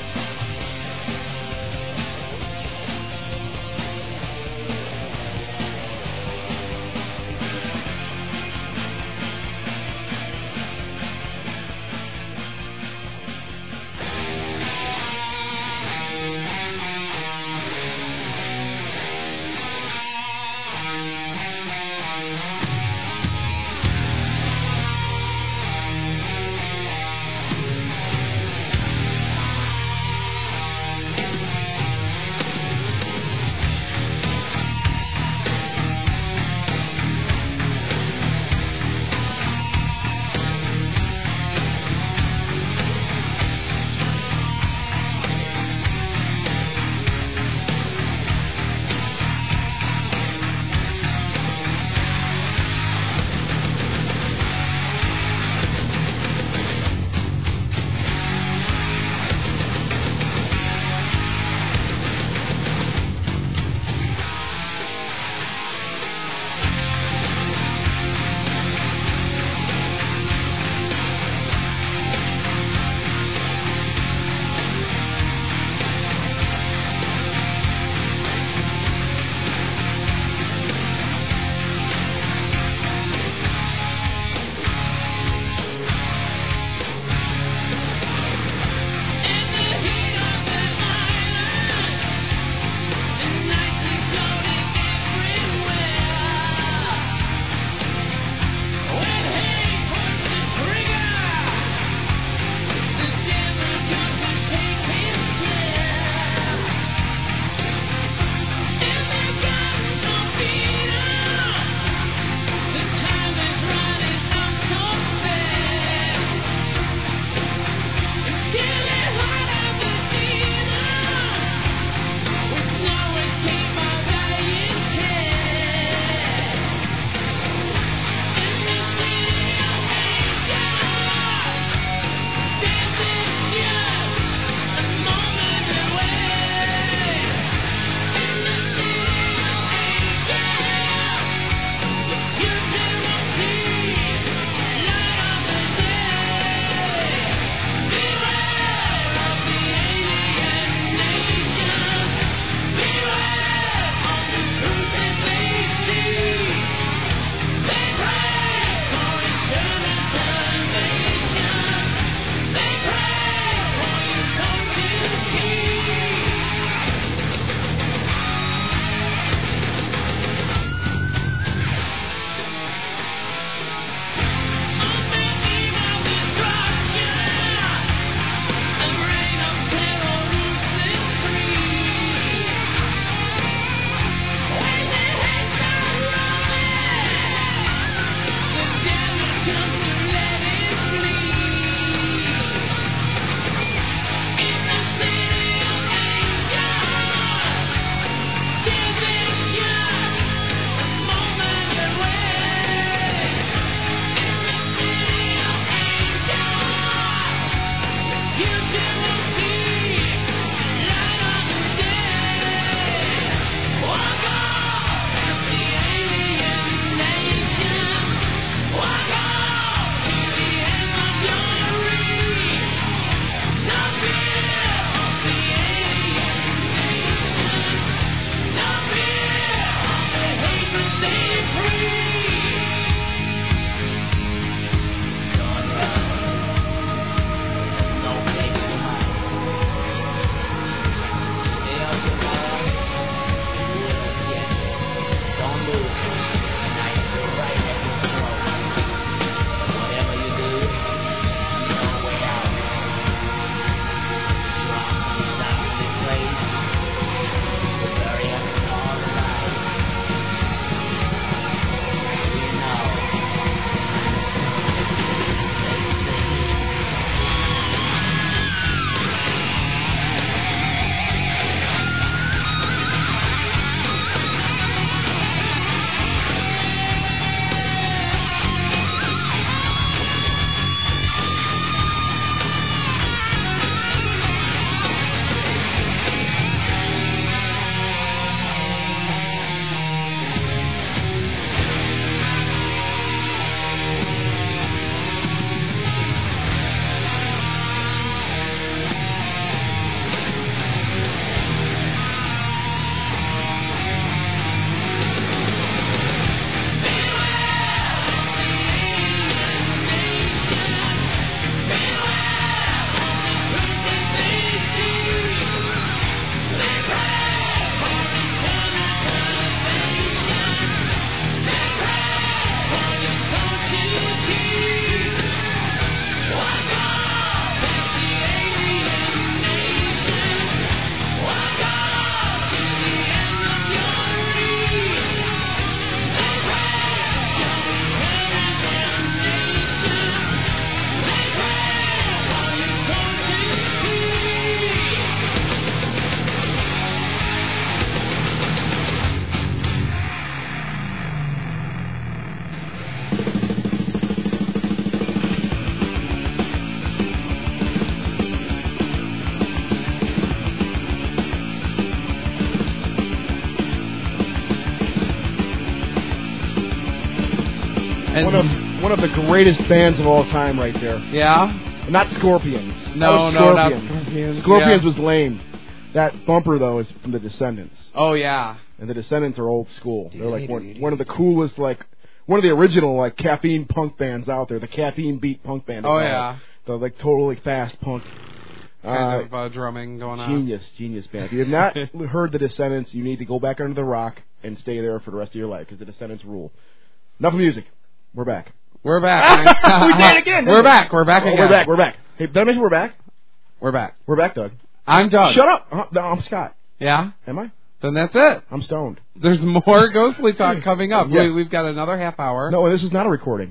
And one of one of the greatest bands of all time, right there. Yeah. Not Scorpions. No, that was no, not Scorpions. Scorpions. Scorpions yeah. was lame. That bumper though is from the Descendants. Oh yeah. And the Descendants are old school. They're like one, one of the coolest, like one of the original like caffeine punk bands out there. The Caffeine Beat punk band. Oh yeah. The like totally fast punk. Kind uh, of uh, drumming going on. Genius, genius band. If you have not heard the Descendants, you need to go back under the rock and stay there for the rest of your life because the Descendants rule. Enough of music. We're back. We're back. we did it again. We're back. We're back oh, again. We're back. We're back. Hey, did I mention we're back? We're back. We're back, Doug. I'm Doug. Shut up. Uh, no, I'm Scott. Yeah? Am I? Then that's it. I'm stoned. There's more Ghostly Talk coming up. Yes. We, we've got another half hour. No, this is not a recording.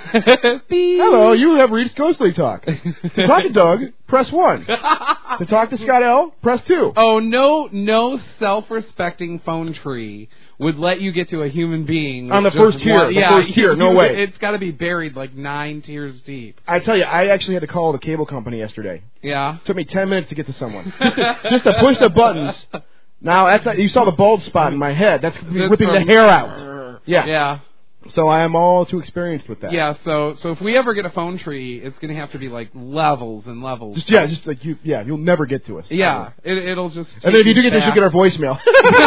Hello, you have reached Ghostly Talk. To talk to Doug, press one. To talk to Scott L, press two. Oh, no, no self-respecting phone tree would let you get to a human being on the with first just tier. one- The yeah, first tier, no you- way. It's got to be buried like nine tiers deep. I tell you, I actually had to call the cable company yesterday. Yeah. It took me ten minutes to get to someone. Just to, just to push the buttons. Now, that's not, you saw the bald spot in my head. That's, That's ripping the from- hair out. Yeah. Yeah. So I am all too experienced with that. Yeah, so so if we ever get a phone tree, it's going to have to be like levels and levels. Just yeah, just like you. Yeah, you'll never get to us. Yeah, it, it'll just. And then if you do get this, back. you'll get our voicemail.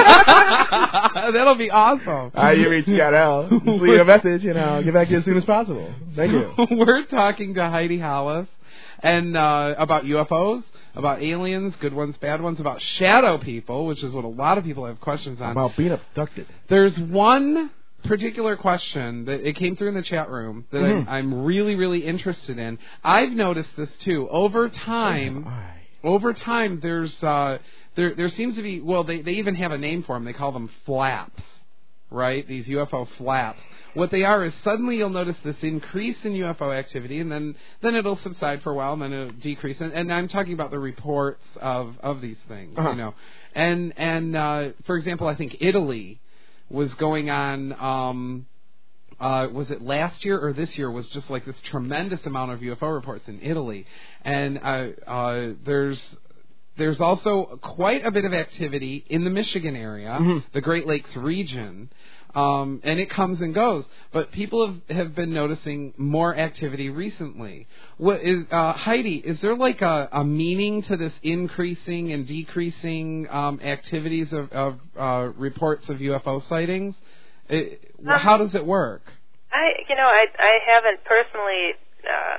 That'll be awesome. Hi, you reached Scott L. Just leave a message, and I'll get back to you as soon as possible. Thank you. We're talking to Heidi Hollis and uh, about U F Os, about aliens, good ones, bad ones, about shadow people, which is what a lot of people have questions on. About being abducted. There's one particular question that it came through in the chat room that Mhm. I'm, I'm really, really interested in. I've noticed this too. Over time, over time, there's uh, there there seems to be well, they they even have a name for them. They call them flaps, right? These U F O flaps. What they are is suddenly you'll notice this increase in U F O activity, and then then it'll subside for a while, and then it'll decrease. And, and I'm talking about the reports of of these things, Uh-huh. you know. And and uh, for example, I think Italy was going on, um, uh, was it last year or this year, was just like this tremendous amount of U F O reports in Italy. And uh, uh, there's there's also quite a bit of activity in the Michigan area, Mhm. the Great Lakes region, um, and it comes and goes. But people have, have been noticing more activity recently. What is, uh, Heidi, is there like a, a meaning to this increasing and decreasing um, activities of, of uh, reports of U F O sightings? It, Um, how does it work? I, you know, I I haven't personally uh,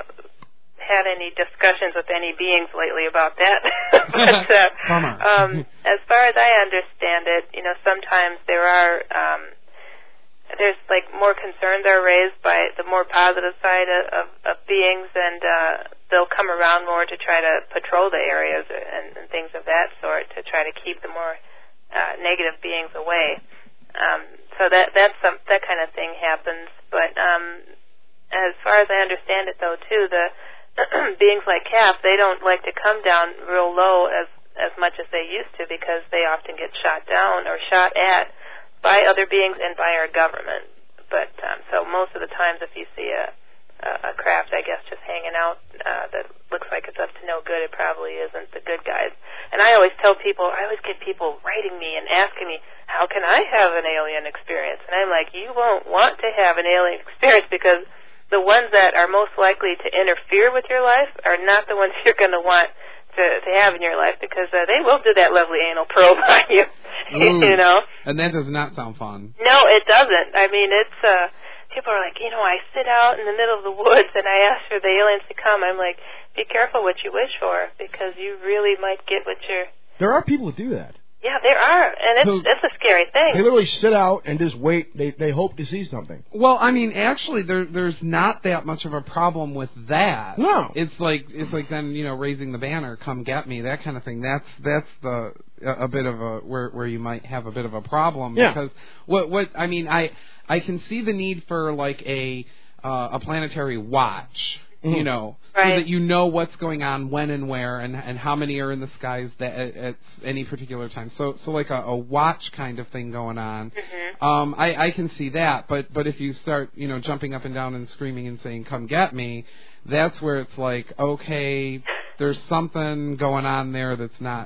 had any discussions with any beings lately about that. but uh, Bummer. um, as far as I understand it, you know, sometimes there are um, there's like more concerns are raised by the more positive side of, of, of beings, and uh, they'll come around more to try to patrol the areas and, and things of that sort to try to keep the more uh, negative beings away. Um, so that that's some, that kind of thing happens. But um, as far as I understand it, though, too, the beings like Calf, they don't like to come down real low as as much as they used to because they often get shot down or shot at by other beings and by our government. But um, so most of the times, if you see a a craft, I guess, just hanging out uh, that looks like it's up to no good, it probably isn't the good guys. And I always tell people, I always get people writing me and asking me, how can I have an alien experience? And I'm like, you won't want to have an alien experience because the ones that are most likely to interfere with your life are not the ones you're going to want to, to have in your life because uh, they will do that lovely anal probe on you, you know? And that does not sound fun. No, it doesn't. I mean, it's... Uh, people are like, you know, I sit out in the middle of the woods and I ask for the aliens to come. I'm like, be careful what you wish for because you really might get what you're... There are people that do that. Yeah, there are, and it's, So, it's a scary thing. They literally sit out and just wait. They they hope to see something. Well, I mean, actually, there there's not that much of a problem with that. No, it's like it's like then you know raising the banner, come get me, that kind of thing. That's that's the a, a bit of a where where you might have a bit of a problem Yeah. because what what I mean I I can see the need for like a uh, a planetary watch. Mm-hmm. You know, right. so that you know what's going on, when and where, and and how many are in the skies that at, at any particular time. So so like a, a watch kind of thing going on. Mm-hmm. Um, I I can see that, but but if you start you know jumping up and down and screaming and saying "Come get me," that's where it's like okay, there's something going on there that's not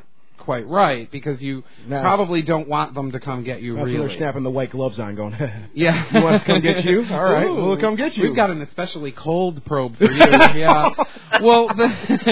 quite right, because you Nice. probably don't want them to come get you. That's really, when they're snapping the white gloves on, going, yeah, you want us to come get you? All right, Ooh, we'll come get you. We've got an especially cold probe for you. Yeah. Well, the,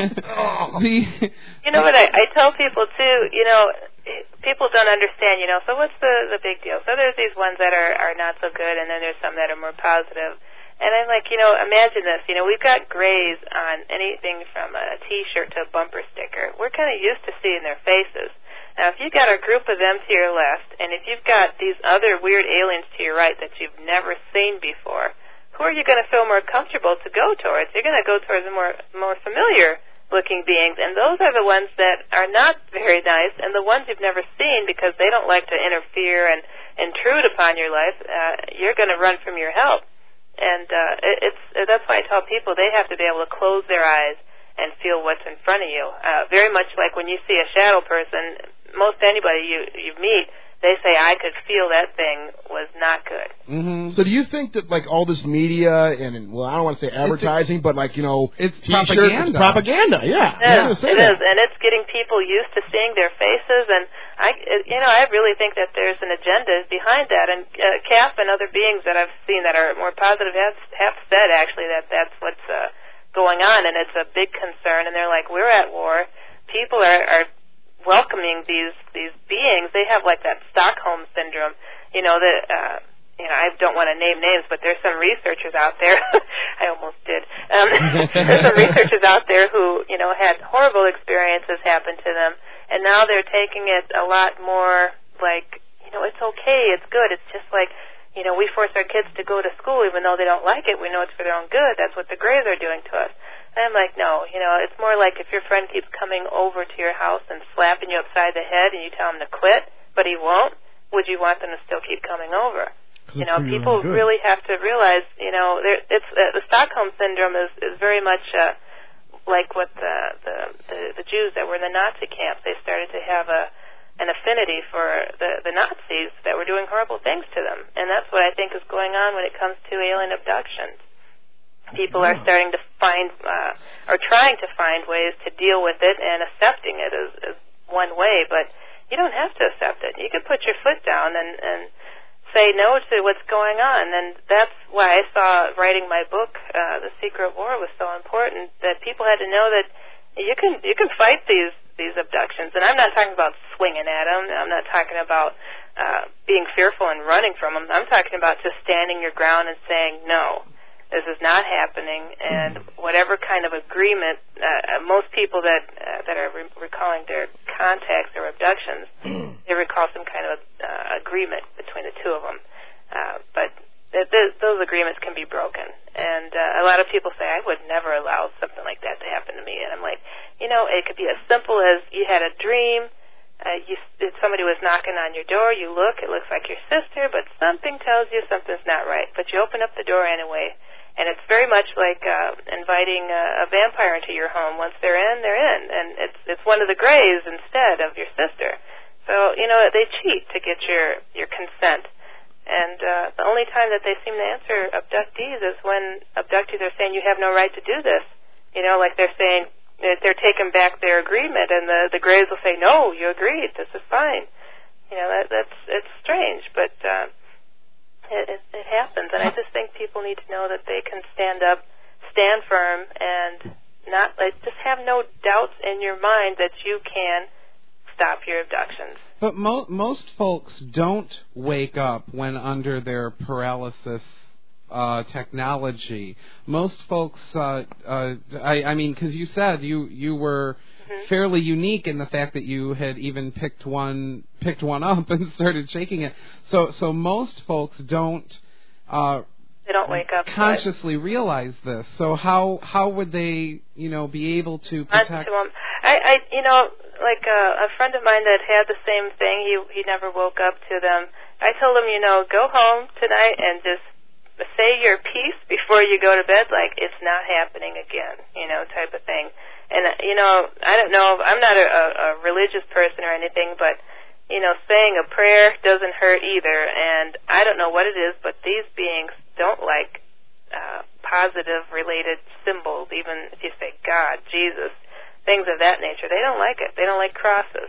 the You know what I, I tell people too, you know, people don't understand, you know, so what's the, the big deal? So there's these ones that are, are not so good, and then there's some that are more positive. And I'm like, you know, imagine this, you know, we've got grays on anything from a T-shirt to a bumper sticker. We're kind of used to seeing their faces. Now, if you've got a group of them to your left, and if you've got these other weird aliens to your right that you've never seen before, who are you going to feel more comfortable to go towards? You're going to go towards the more more familiar looking beings, and those are the ones that are not very nice, and the ones you've never seen because they don't like to interfere and intrude upon your life. Uh, you're going to run from your help, and uh, it, it's that's why I tell people they have to be able to close their eyes and feel what's in front of you. Uh, very much like when you see a shadow person, most anybody you you meet, they say, I could feel that thing was not good. Mm-hmm. So do you think that, like, all this media and, well, I don't want to say advertising, but, like, you know, it's T-shirts, propaganda. It's propaganda, yeah. Yeah, yeah it is, and it's getting people used to seeing their faces, and I, you know, I really think that there's an agenda behind that, and uh, C A F and other beings that I've seen that are more positive have, have said, actually, that that's what's uh, going on, and it's a big concern, and they're like, we're at war. People are... are welcoming these these beings. They have like that Stockholm syndrome, you know, that uh you know, I don't want to name names, but there's some researchers out there I almost did. Um there's some researchers out there who, you know, had horrible experiences happen to them, and now they're taking it a lot more like, you know, it's okay, it's good. It's just like, you know, we force our kids to go to school even though they don't like it. We know it's for their own good. That's what the Greys are doing to us. And I'm like, no, you know, it's more like if your friend keeps coming over to your house and slapping you upside the head and you tell him to quit, but he won't, would you want them to still keep coming over? You know, people really have to realize, you know, there, it's uh, the Stockholm syndrome is, is very much uh, like what the, the, the, the Jews that were in the Nazi camps. They started to have a an affinity for the, the Nazis that were doing horrible things to them. And that's what I think is going on when it comes to alien abductions. People are starting to find, uh, or trying to find ways to deal with it, and accepting it is, is one way, but you don't have to accept it. You can put your foot down and, and say no to what's going on, and that's why I saw writing my book, uh, The Secret War, was so important, that people had to know that you can you can fight these these abductions, and I'm not talking about swinging at them. I'm not talking about uh, being fearful and running from them. I'm talking about just standing your ground and saying no. This is not happening, and whatever kind of agreement, uh, most people that uh, that are re- recalling their contacts or abductions, they recall some kind of uh, agreement between the two of them. Uh, but th- th- those agreements can be broken, and uh, a lot of people say, I would never allow something like that to happen to me. And I'm like, you know, it could be as simple as you had a dream, uh, you, somebody was knocking on your door, you look, it looks like your sister, but something tells you something's not right, but you open up the door anyway. And it's very much like uh, inviting a, a vampire into your home. Once they're in, they're in. And it's it's one of the Greys instead of your sister. So, you know, they cheat to get your, your consent. And uh, the only time that they seem to answer abductees is when abductees are saying, you have no right to do this. You know, like they're saying that they're taking back their agreement, and the, the Greys will say, no, you agreed, this is fine. You know, that, that's it's strange, but... Uh, It, it, it happens, and I just think people need to know that they can stand up, stand firm, and not like, just have no doubts in your mind that you can stop your abductions. But mo- most folks don't wake up when under their paralysis uh, technology. Most folks, uh, uh, I, I mean, because you said you you were mm-hmm. fairly unique in the fact that you had even picked one picked one up and started shaking it. So so most folks don't uh, they don't wake up consciously realize this. So how how would they, you know, be able to protect? I, I you know, like uh, a friend of mine that had the same thing. He he never woke up to them. I told him, you know, go home tonight and just say your piece before you go to bed, like it's not happening again, you know, type of thing. And, you know, I don't know, I'm not a, a, a religious person or anything, but, you know, saying a prayer doesn't hurt either. And I don't know what it is, but these beings don't like uh, positive-related symbols, even if you say God, Jesus, things of that nature. They don't like it. They don't like crosses. So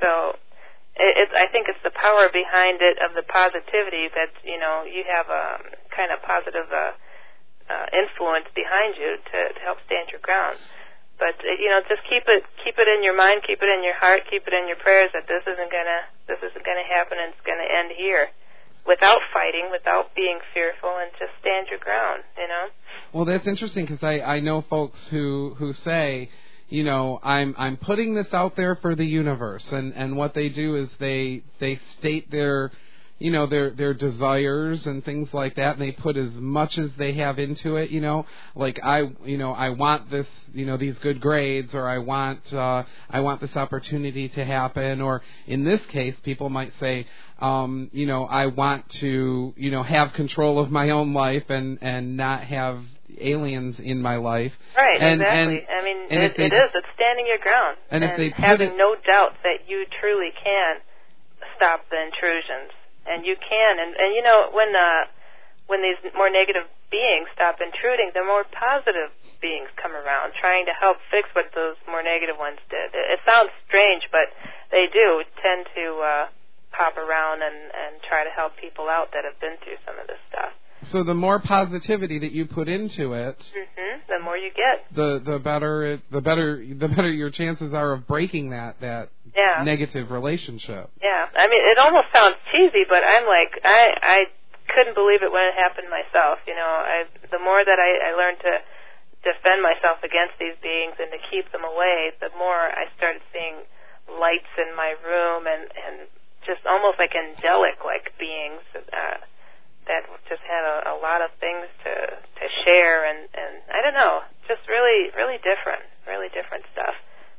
So it, it's I think it's the power behind it of the positivity that, you know, you have a kind of positive uh, uh, influence behind you to, to help stand your ground. But uh, you know, just keep it keep it in your mind, keep it in your heart, keep it in your prayers that this isn't gonna this isn't gonna happen and it's gonna end here. Without fighting, without being fearful, and just stand your ground, you know. Well, that's interesting because I, I know folks who, who say, you know, I'm I'm putting this out there for the universe, and, and what they do is they they state their, you know, their their desires and things like that, and they put as much as they have into it, you know, like I, you know, I want this, you know, these good grades, or I want uh, I want this opportunity to happen, or in this case, people might say, um, you know, I want to, you know, have control of my own life and, and not have aliens in my life. Right, and, exactly. And, I mean, and it, they, it is. It's standing your ground and, and if they having it, no doubt that you truly can stop the intrusions, and you can. And, and you know, when uh, when these more negative beings stop intruding, the more positive beings come around, trying to help fix what those more negative ones did. It, it sounds strange, but they do tend to uh, pop around and, and try to help people out that have been through some of this stuff. So the more positivity that you put into it, mm-hmm, the more you get. The the better it, the better the better your chances are of breaking that that yeah. negative relationship. Yeah, I mean, it almost sounds cheesy, but I'm like, I I couldn't believe it when it happened myself. You know, I the more that I, I learned to defend myself against these beings and to keep them away, the more I started seeing lights in my room and and just almost like angelic like beings. Uh, that just had a, a lot of things to to share, and, and I don't know, just really, really different, really different stuff.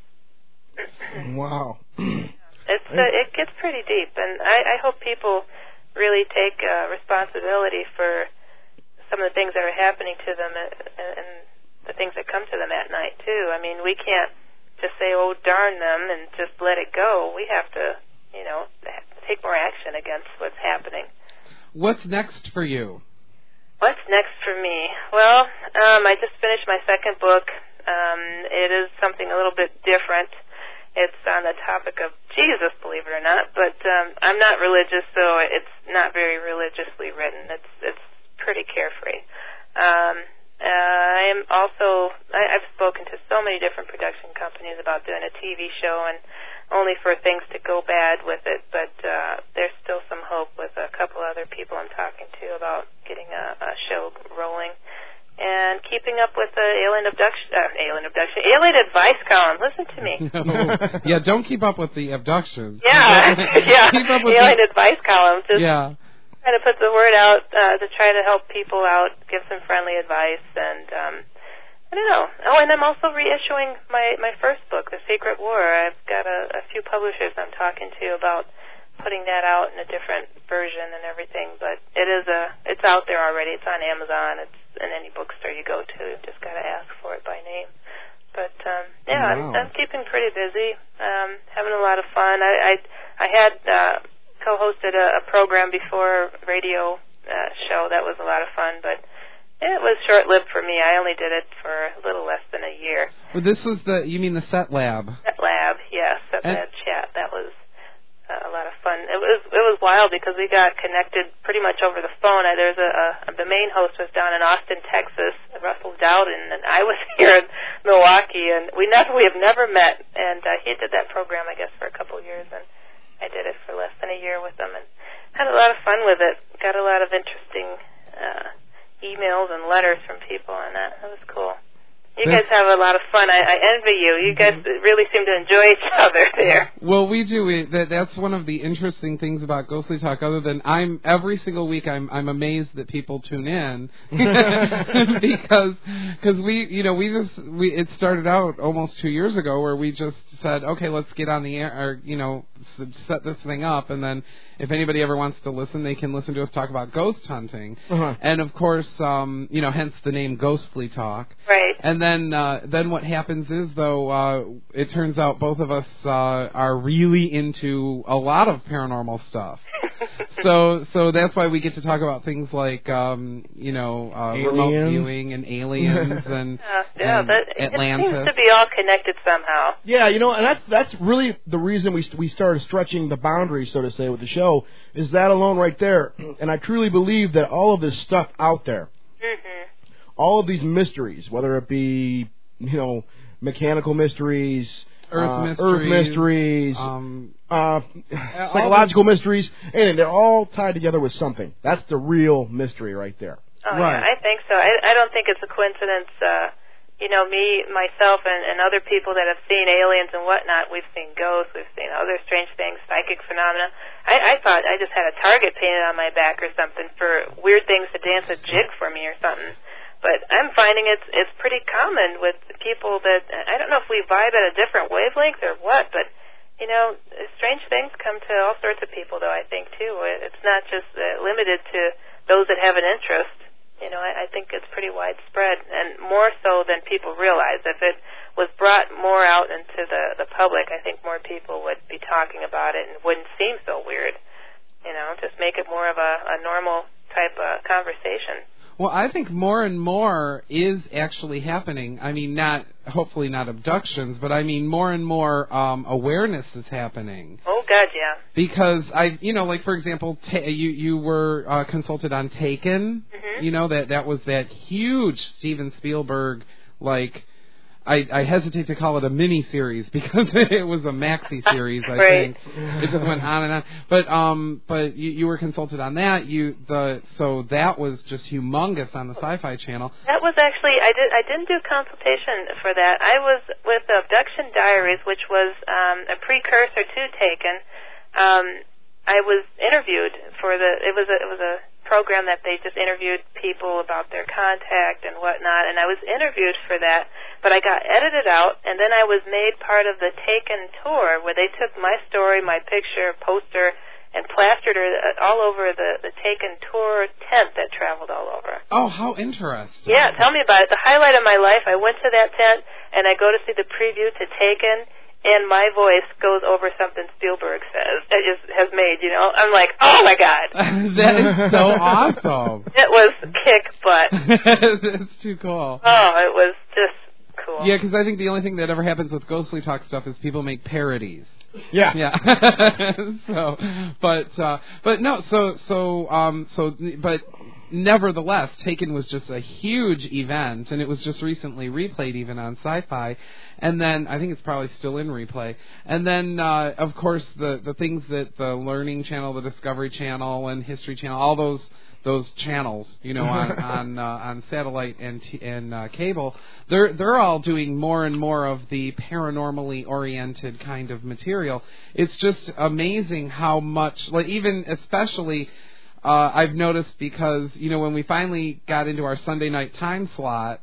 Wow. It's uh, it gets pretty deep, and I, I hope people really take uh, responsibility for some of the things that are happening to them and, and the things that come to them at night, too. I mean, we can't just say, oh, darn them, and just let it go. We have to, you know, take more action against what's happening. What's next for you? What's next for me? Well, um, I just finished my second book. Um, it is something a little bit different. It's on the topic of Jesus, believe it or not, but um, I'm not religious, so it's not very religiously written. It's it's pretty carefree. Um, uh, I am also, I, I've spoken to so many different production companies about doing a T V show, and only for things to go bad with it, but uh, there's still some hope with a couple other people I'm talking to about getting a, a show rolling. And keeping up with the alien abduction, uh, alien abduction, alien advice column. Listen to me. No. Yeah, don't keep up with the abductions. Yeah, yeah. Keep up with alien the... advice column. Just yeah. try to put the word out uh, to try to help people out, give some friendly advice, and um, I don't know. Oh, and I'm also reissuing my, my first book, The Secret War. I've got a, a few publishers I'm talking to about putting that out in a different version and everything, but it is a, it's out there already. It's on Amazon. It's in any bookstore you go to. You just got to ask for it by name. But, um, yeah, wow. I'm, I'm keeping pretty busy, um, having a lot of fun. I, I, I had uh, co-hosted a, a program before, a radio uh, show. That was a lot of fun, but it was short-lived for me. I only did it for a little less than a year. Well, this was the, you mean the Set Lab? Set Lab, yes, Set Lab Chat. That was uh, a lot of fun. It was it was wild because we got connected pretty much over the phone. I, there's a, a the main host was down in Austin, Texas, Russell Dowden, and I was here in Milwaukee, and we never we have never met. And uh, he did that program, I guess, for a couple of years, and I did it for less than a year with him, and had a lot of fun with it. Got a lot of interesting uh, emails and letters from people, and that that was cool. You guys have a lot of fun. I, I envy you. You guys really seem to enjoy each other there. Well, we do. We, that, that's one of the interesting things about Ghostly Talk. Other than I'm every single week, I'm I'm amazed that people tune in because because we you know we just we it started out almost two years ago where we just said, okay, let's get on the air, or you know, set this thing up, and then if anybody ever wants to listen, they can listen to us talk about ghost hunting, uh-huh. and of course, um, you know, hence the name Ghostly Talk. Right. And then uh, then what happens is, though, uh, it turns out both of us uh, are really into a lot of paranormal stuff. so so that's why we get to talk about things like um, you know uh, remote viewing and aliens and, uh, yeah, and that, Atlantis. It seems to be all connected somehow. Yeah, you know, and that's that's really the reason we we started stretching the boundaries, so to say, with the show. Is that alone right there? And I truly believe that all of this stuff out there, mm-hmm. all of these mysteries, whether it be you know mechanical mysteries. Earth uh, mysteries, Earth mysteries, um, uh, psychological mysteries, and they're all tied together with something. That's the real mystery right there. Oh, right. yeah, I think so. I, I don't think it's a coincidence. Uh, you know, me, myself, and, and other people that have seen aliens and whatnot, we've seen ghosts, we've seen other strange things, psychic phenomena. I, I thought I just had a target painted on my back or something for weird things to dance a jig for me or something. But I'm finding it's it's pretty common with people that, I don't know if we vibe at a different wavelength or what, but, you know, strange things come to all sorts of people, though, I think, too. It's not just uh, limited to those that have an interest. You know, I, I think it's pretty widespread, and more so than people realize. If it was brought more out into the, the public, I think more people would be talking about it and wouldn't seem so weird. You know, just make it more of a, a normal type of conversation. Well, I think more and more is actually happening. I mean, not hopefully not abductions, but I mean more and more um, awareness is happening. Oh God, yeah. Because I, you know, like for example, ta- you you were uh, consulted on Taken. Mm-hmm. You know that that was that huge Steven Spielberg like. I, I hesitate to call it a mini-series because it was a maxi-series, I right. think. It just went on and on. But um, but you, you were consulted on that. You the so that was just humongous on the Sci-Fi Channel. That was actually I did I didn't do consultation for that. I was with the Abduction Diaries, which was um, a precursor to Taken. Um, I was interviewed for the it was a it was a program that they just interviewed people about their contact and whatnot, and I was interviewed for that, but I got edited out, and then I was made part of the Taken tour, where they took my story, my picture, poster, and plastered it all over the, the Taken tour tent that traveled all over. Oh, how interesting. Yeah, tell me about it. The highlight of my life, I went to that tent, and I go to see the preview to Taken, and my voice goes over something Spielberg says, that is, has made, you know. I'm like, oh, my God. That is so awesome. It was kick butt. That's too cool. Oh, it was just cool. Yeah, because I think the only thing that ever happens with Ghostly Talk stuff is people make parodies. Yeah. Yeah. so, but, uh, but no, so, so, um, so, but nevertheless, Taken was just a huge event, and it was just recently replayed even on Sci-Fi. And then I think it's probably still in replay. And then, uh, of course, the, the things that the Learning Channel, the Discovery Channel, and History Channel, all those those channels, you know, on on, uh, on satellite and t- and uh, cable, they're they're all doing more and more of the paranormally oriented kind of material. It's just amazing how much, like even especially. Uh, I've noticed because, you know, when we finally got into our Sunday night time slot,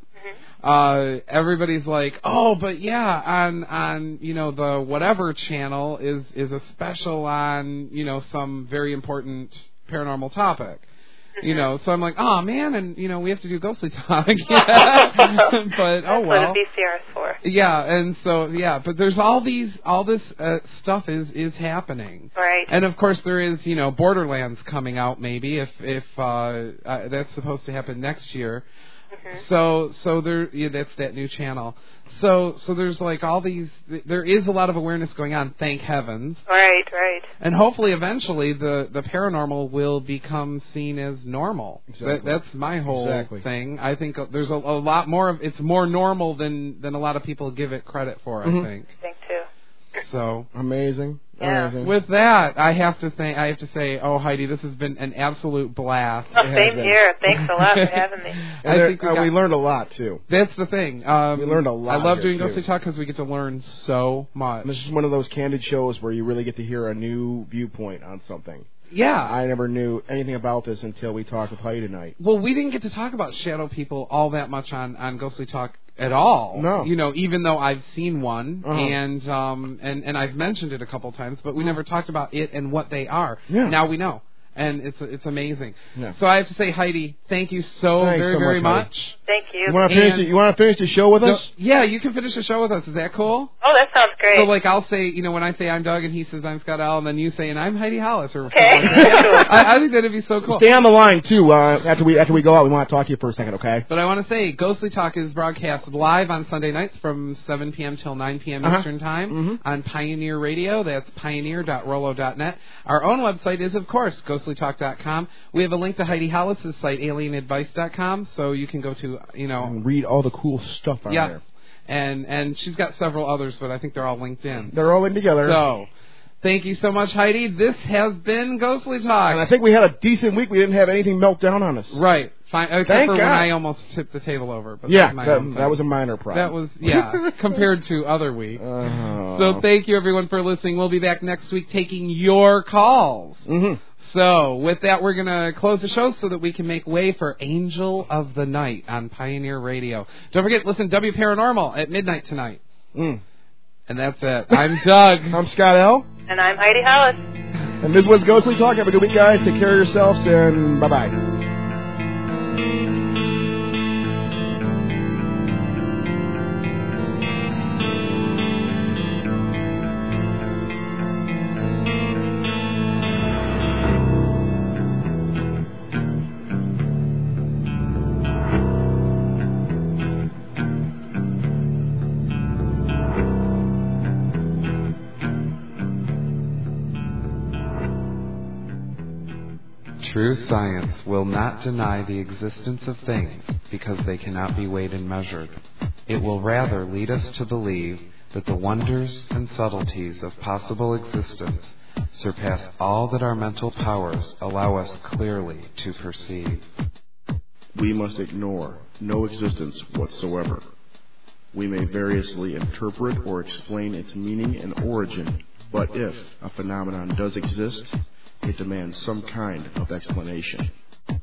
uh, everybody's like, oh, but yeah, on, on, you know, the whatever channel is, is a special on, you know, some very important paranormal topic. You know, so I'm like, oh man, and you know, we have to do Ghostly Talk. Yeah. But oh well. That's what a V C R is for. Yeah, and so yeah, but there's all these, all this uh, stuff is is happening. Right. And of course there is, you know, Borderlands coming out maybe if if uh, uh that's supposed to happen next year. Mm-hmm. So so there yeah, that's that new channel. So so there's like all these, there is a lot of awareness going on, thank heavens. Right, right. And hopefully eventually the, the paranormal will become seen as normal. Exactly. That, that's my whole exactly. thing. I think there's a, a lot more of, it's more normal than, than a lot of people give it credit for, mm-hmm. I think. I think too. So amazing. Yeah. Amazing. With that, I have to think. I have to say, oh Heidi, this has been an absolute blast. Oh, same here. Thanks a lot for having me. And I there, think we, uh, got, we learned a lot too. That's the thing. Um, we learned a lot. I love here, doing too. Ghostly Talk because we get to learn so much. And this is one of those candid shows where you really get to hear a new viewpoint on something. Yeah. I never knew anything about this until we talked with Heidi tonight. Well, we didn't get to talk about shadow people all that much on, on Ghostly Talk at all. No. You know, even though I've seen one uh-huh. and um and, and I've mentioned it a couple times, but we never talked about it and what they are. Yeah. Now we know. And it's it's amazing. Yeah. So I have to say, Heidi, thank you so Thanks very, so very much, much. Heidi. Thank you. You want to finish? And The, you want to finish the show with us? So, yeah, you can finish the show with us. Is that cool? Oh, that sounds great. So, like, I'll say, you know, when I say I'm Doug and he says I'm Scott L, and then you say, and I'm Heidi Hollis, or okay. something like that. I, I think that'd be so cool. Stay on the line too. Uh, after we after we go out, we want to talk to you for a second, okay? But I want to say, Ghostly Talk is broadcast live on Sunday nights from seven p.m. till nine p.m. Uh-huh. Eastern Time mm-hmm. on Pioneer Radio. That's pioneer dot rollo dot net. Our own website is, of course, ghostly talk dot com. We have a link to Heidi Hollis' site, alien advice dot com, so you can go to, you know... And read all the cool stuff on yeah. there. And, and she's got several others, but I think they're all linked in. They're all in together. So... Thank you so much, Heidi. This has been Ghostly Talk. And I think we had a decent week. We didn't have anything melt down on us. Right. Fine. Except Thank for God. when I almost tipped the table over. But yeah, that was, my that, own that was a minor problem. That was, yeah, compared to other weeks. Uh, so thank you, everyone, for listening. We'll be back next week taking your calls. Mm-hmm. So with that, we're going to close the show so that we can make way for Angel of the Night on Pioneer Radio. Don't forget, listen, W Paranormal at midnight tonight. Mm. And that's it. I'm Doug. I'm Scott L. And I'm Heidi Hollis. And this was Ghostly Talk. Have a good week, guys. Take care of yourselves, and bye-bye. True science will not deny the existence of things because they cannot be weighed and measured. It will rather lead us to believe that the wonders and subtleties of possible existence surpass all that our mental powers allow us clearly to perceive. We must ignore no existence whatsoever. We may variously interpret or explain its meaning and origin, but if a phenomenon does exist, it demands some kind of explanation.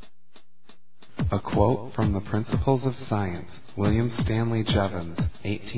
A quote from The Principles of Science, William Stanley Jevons, eighteen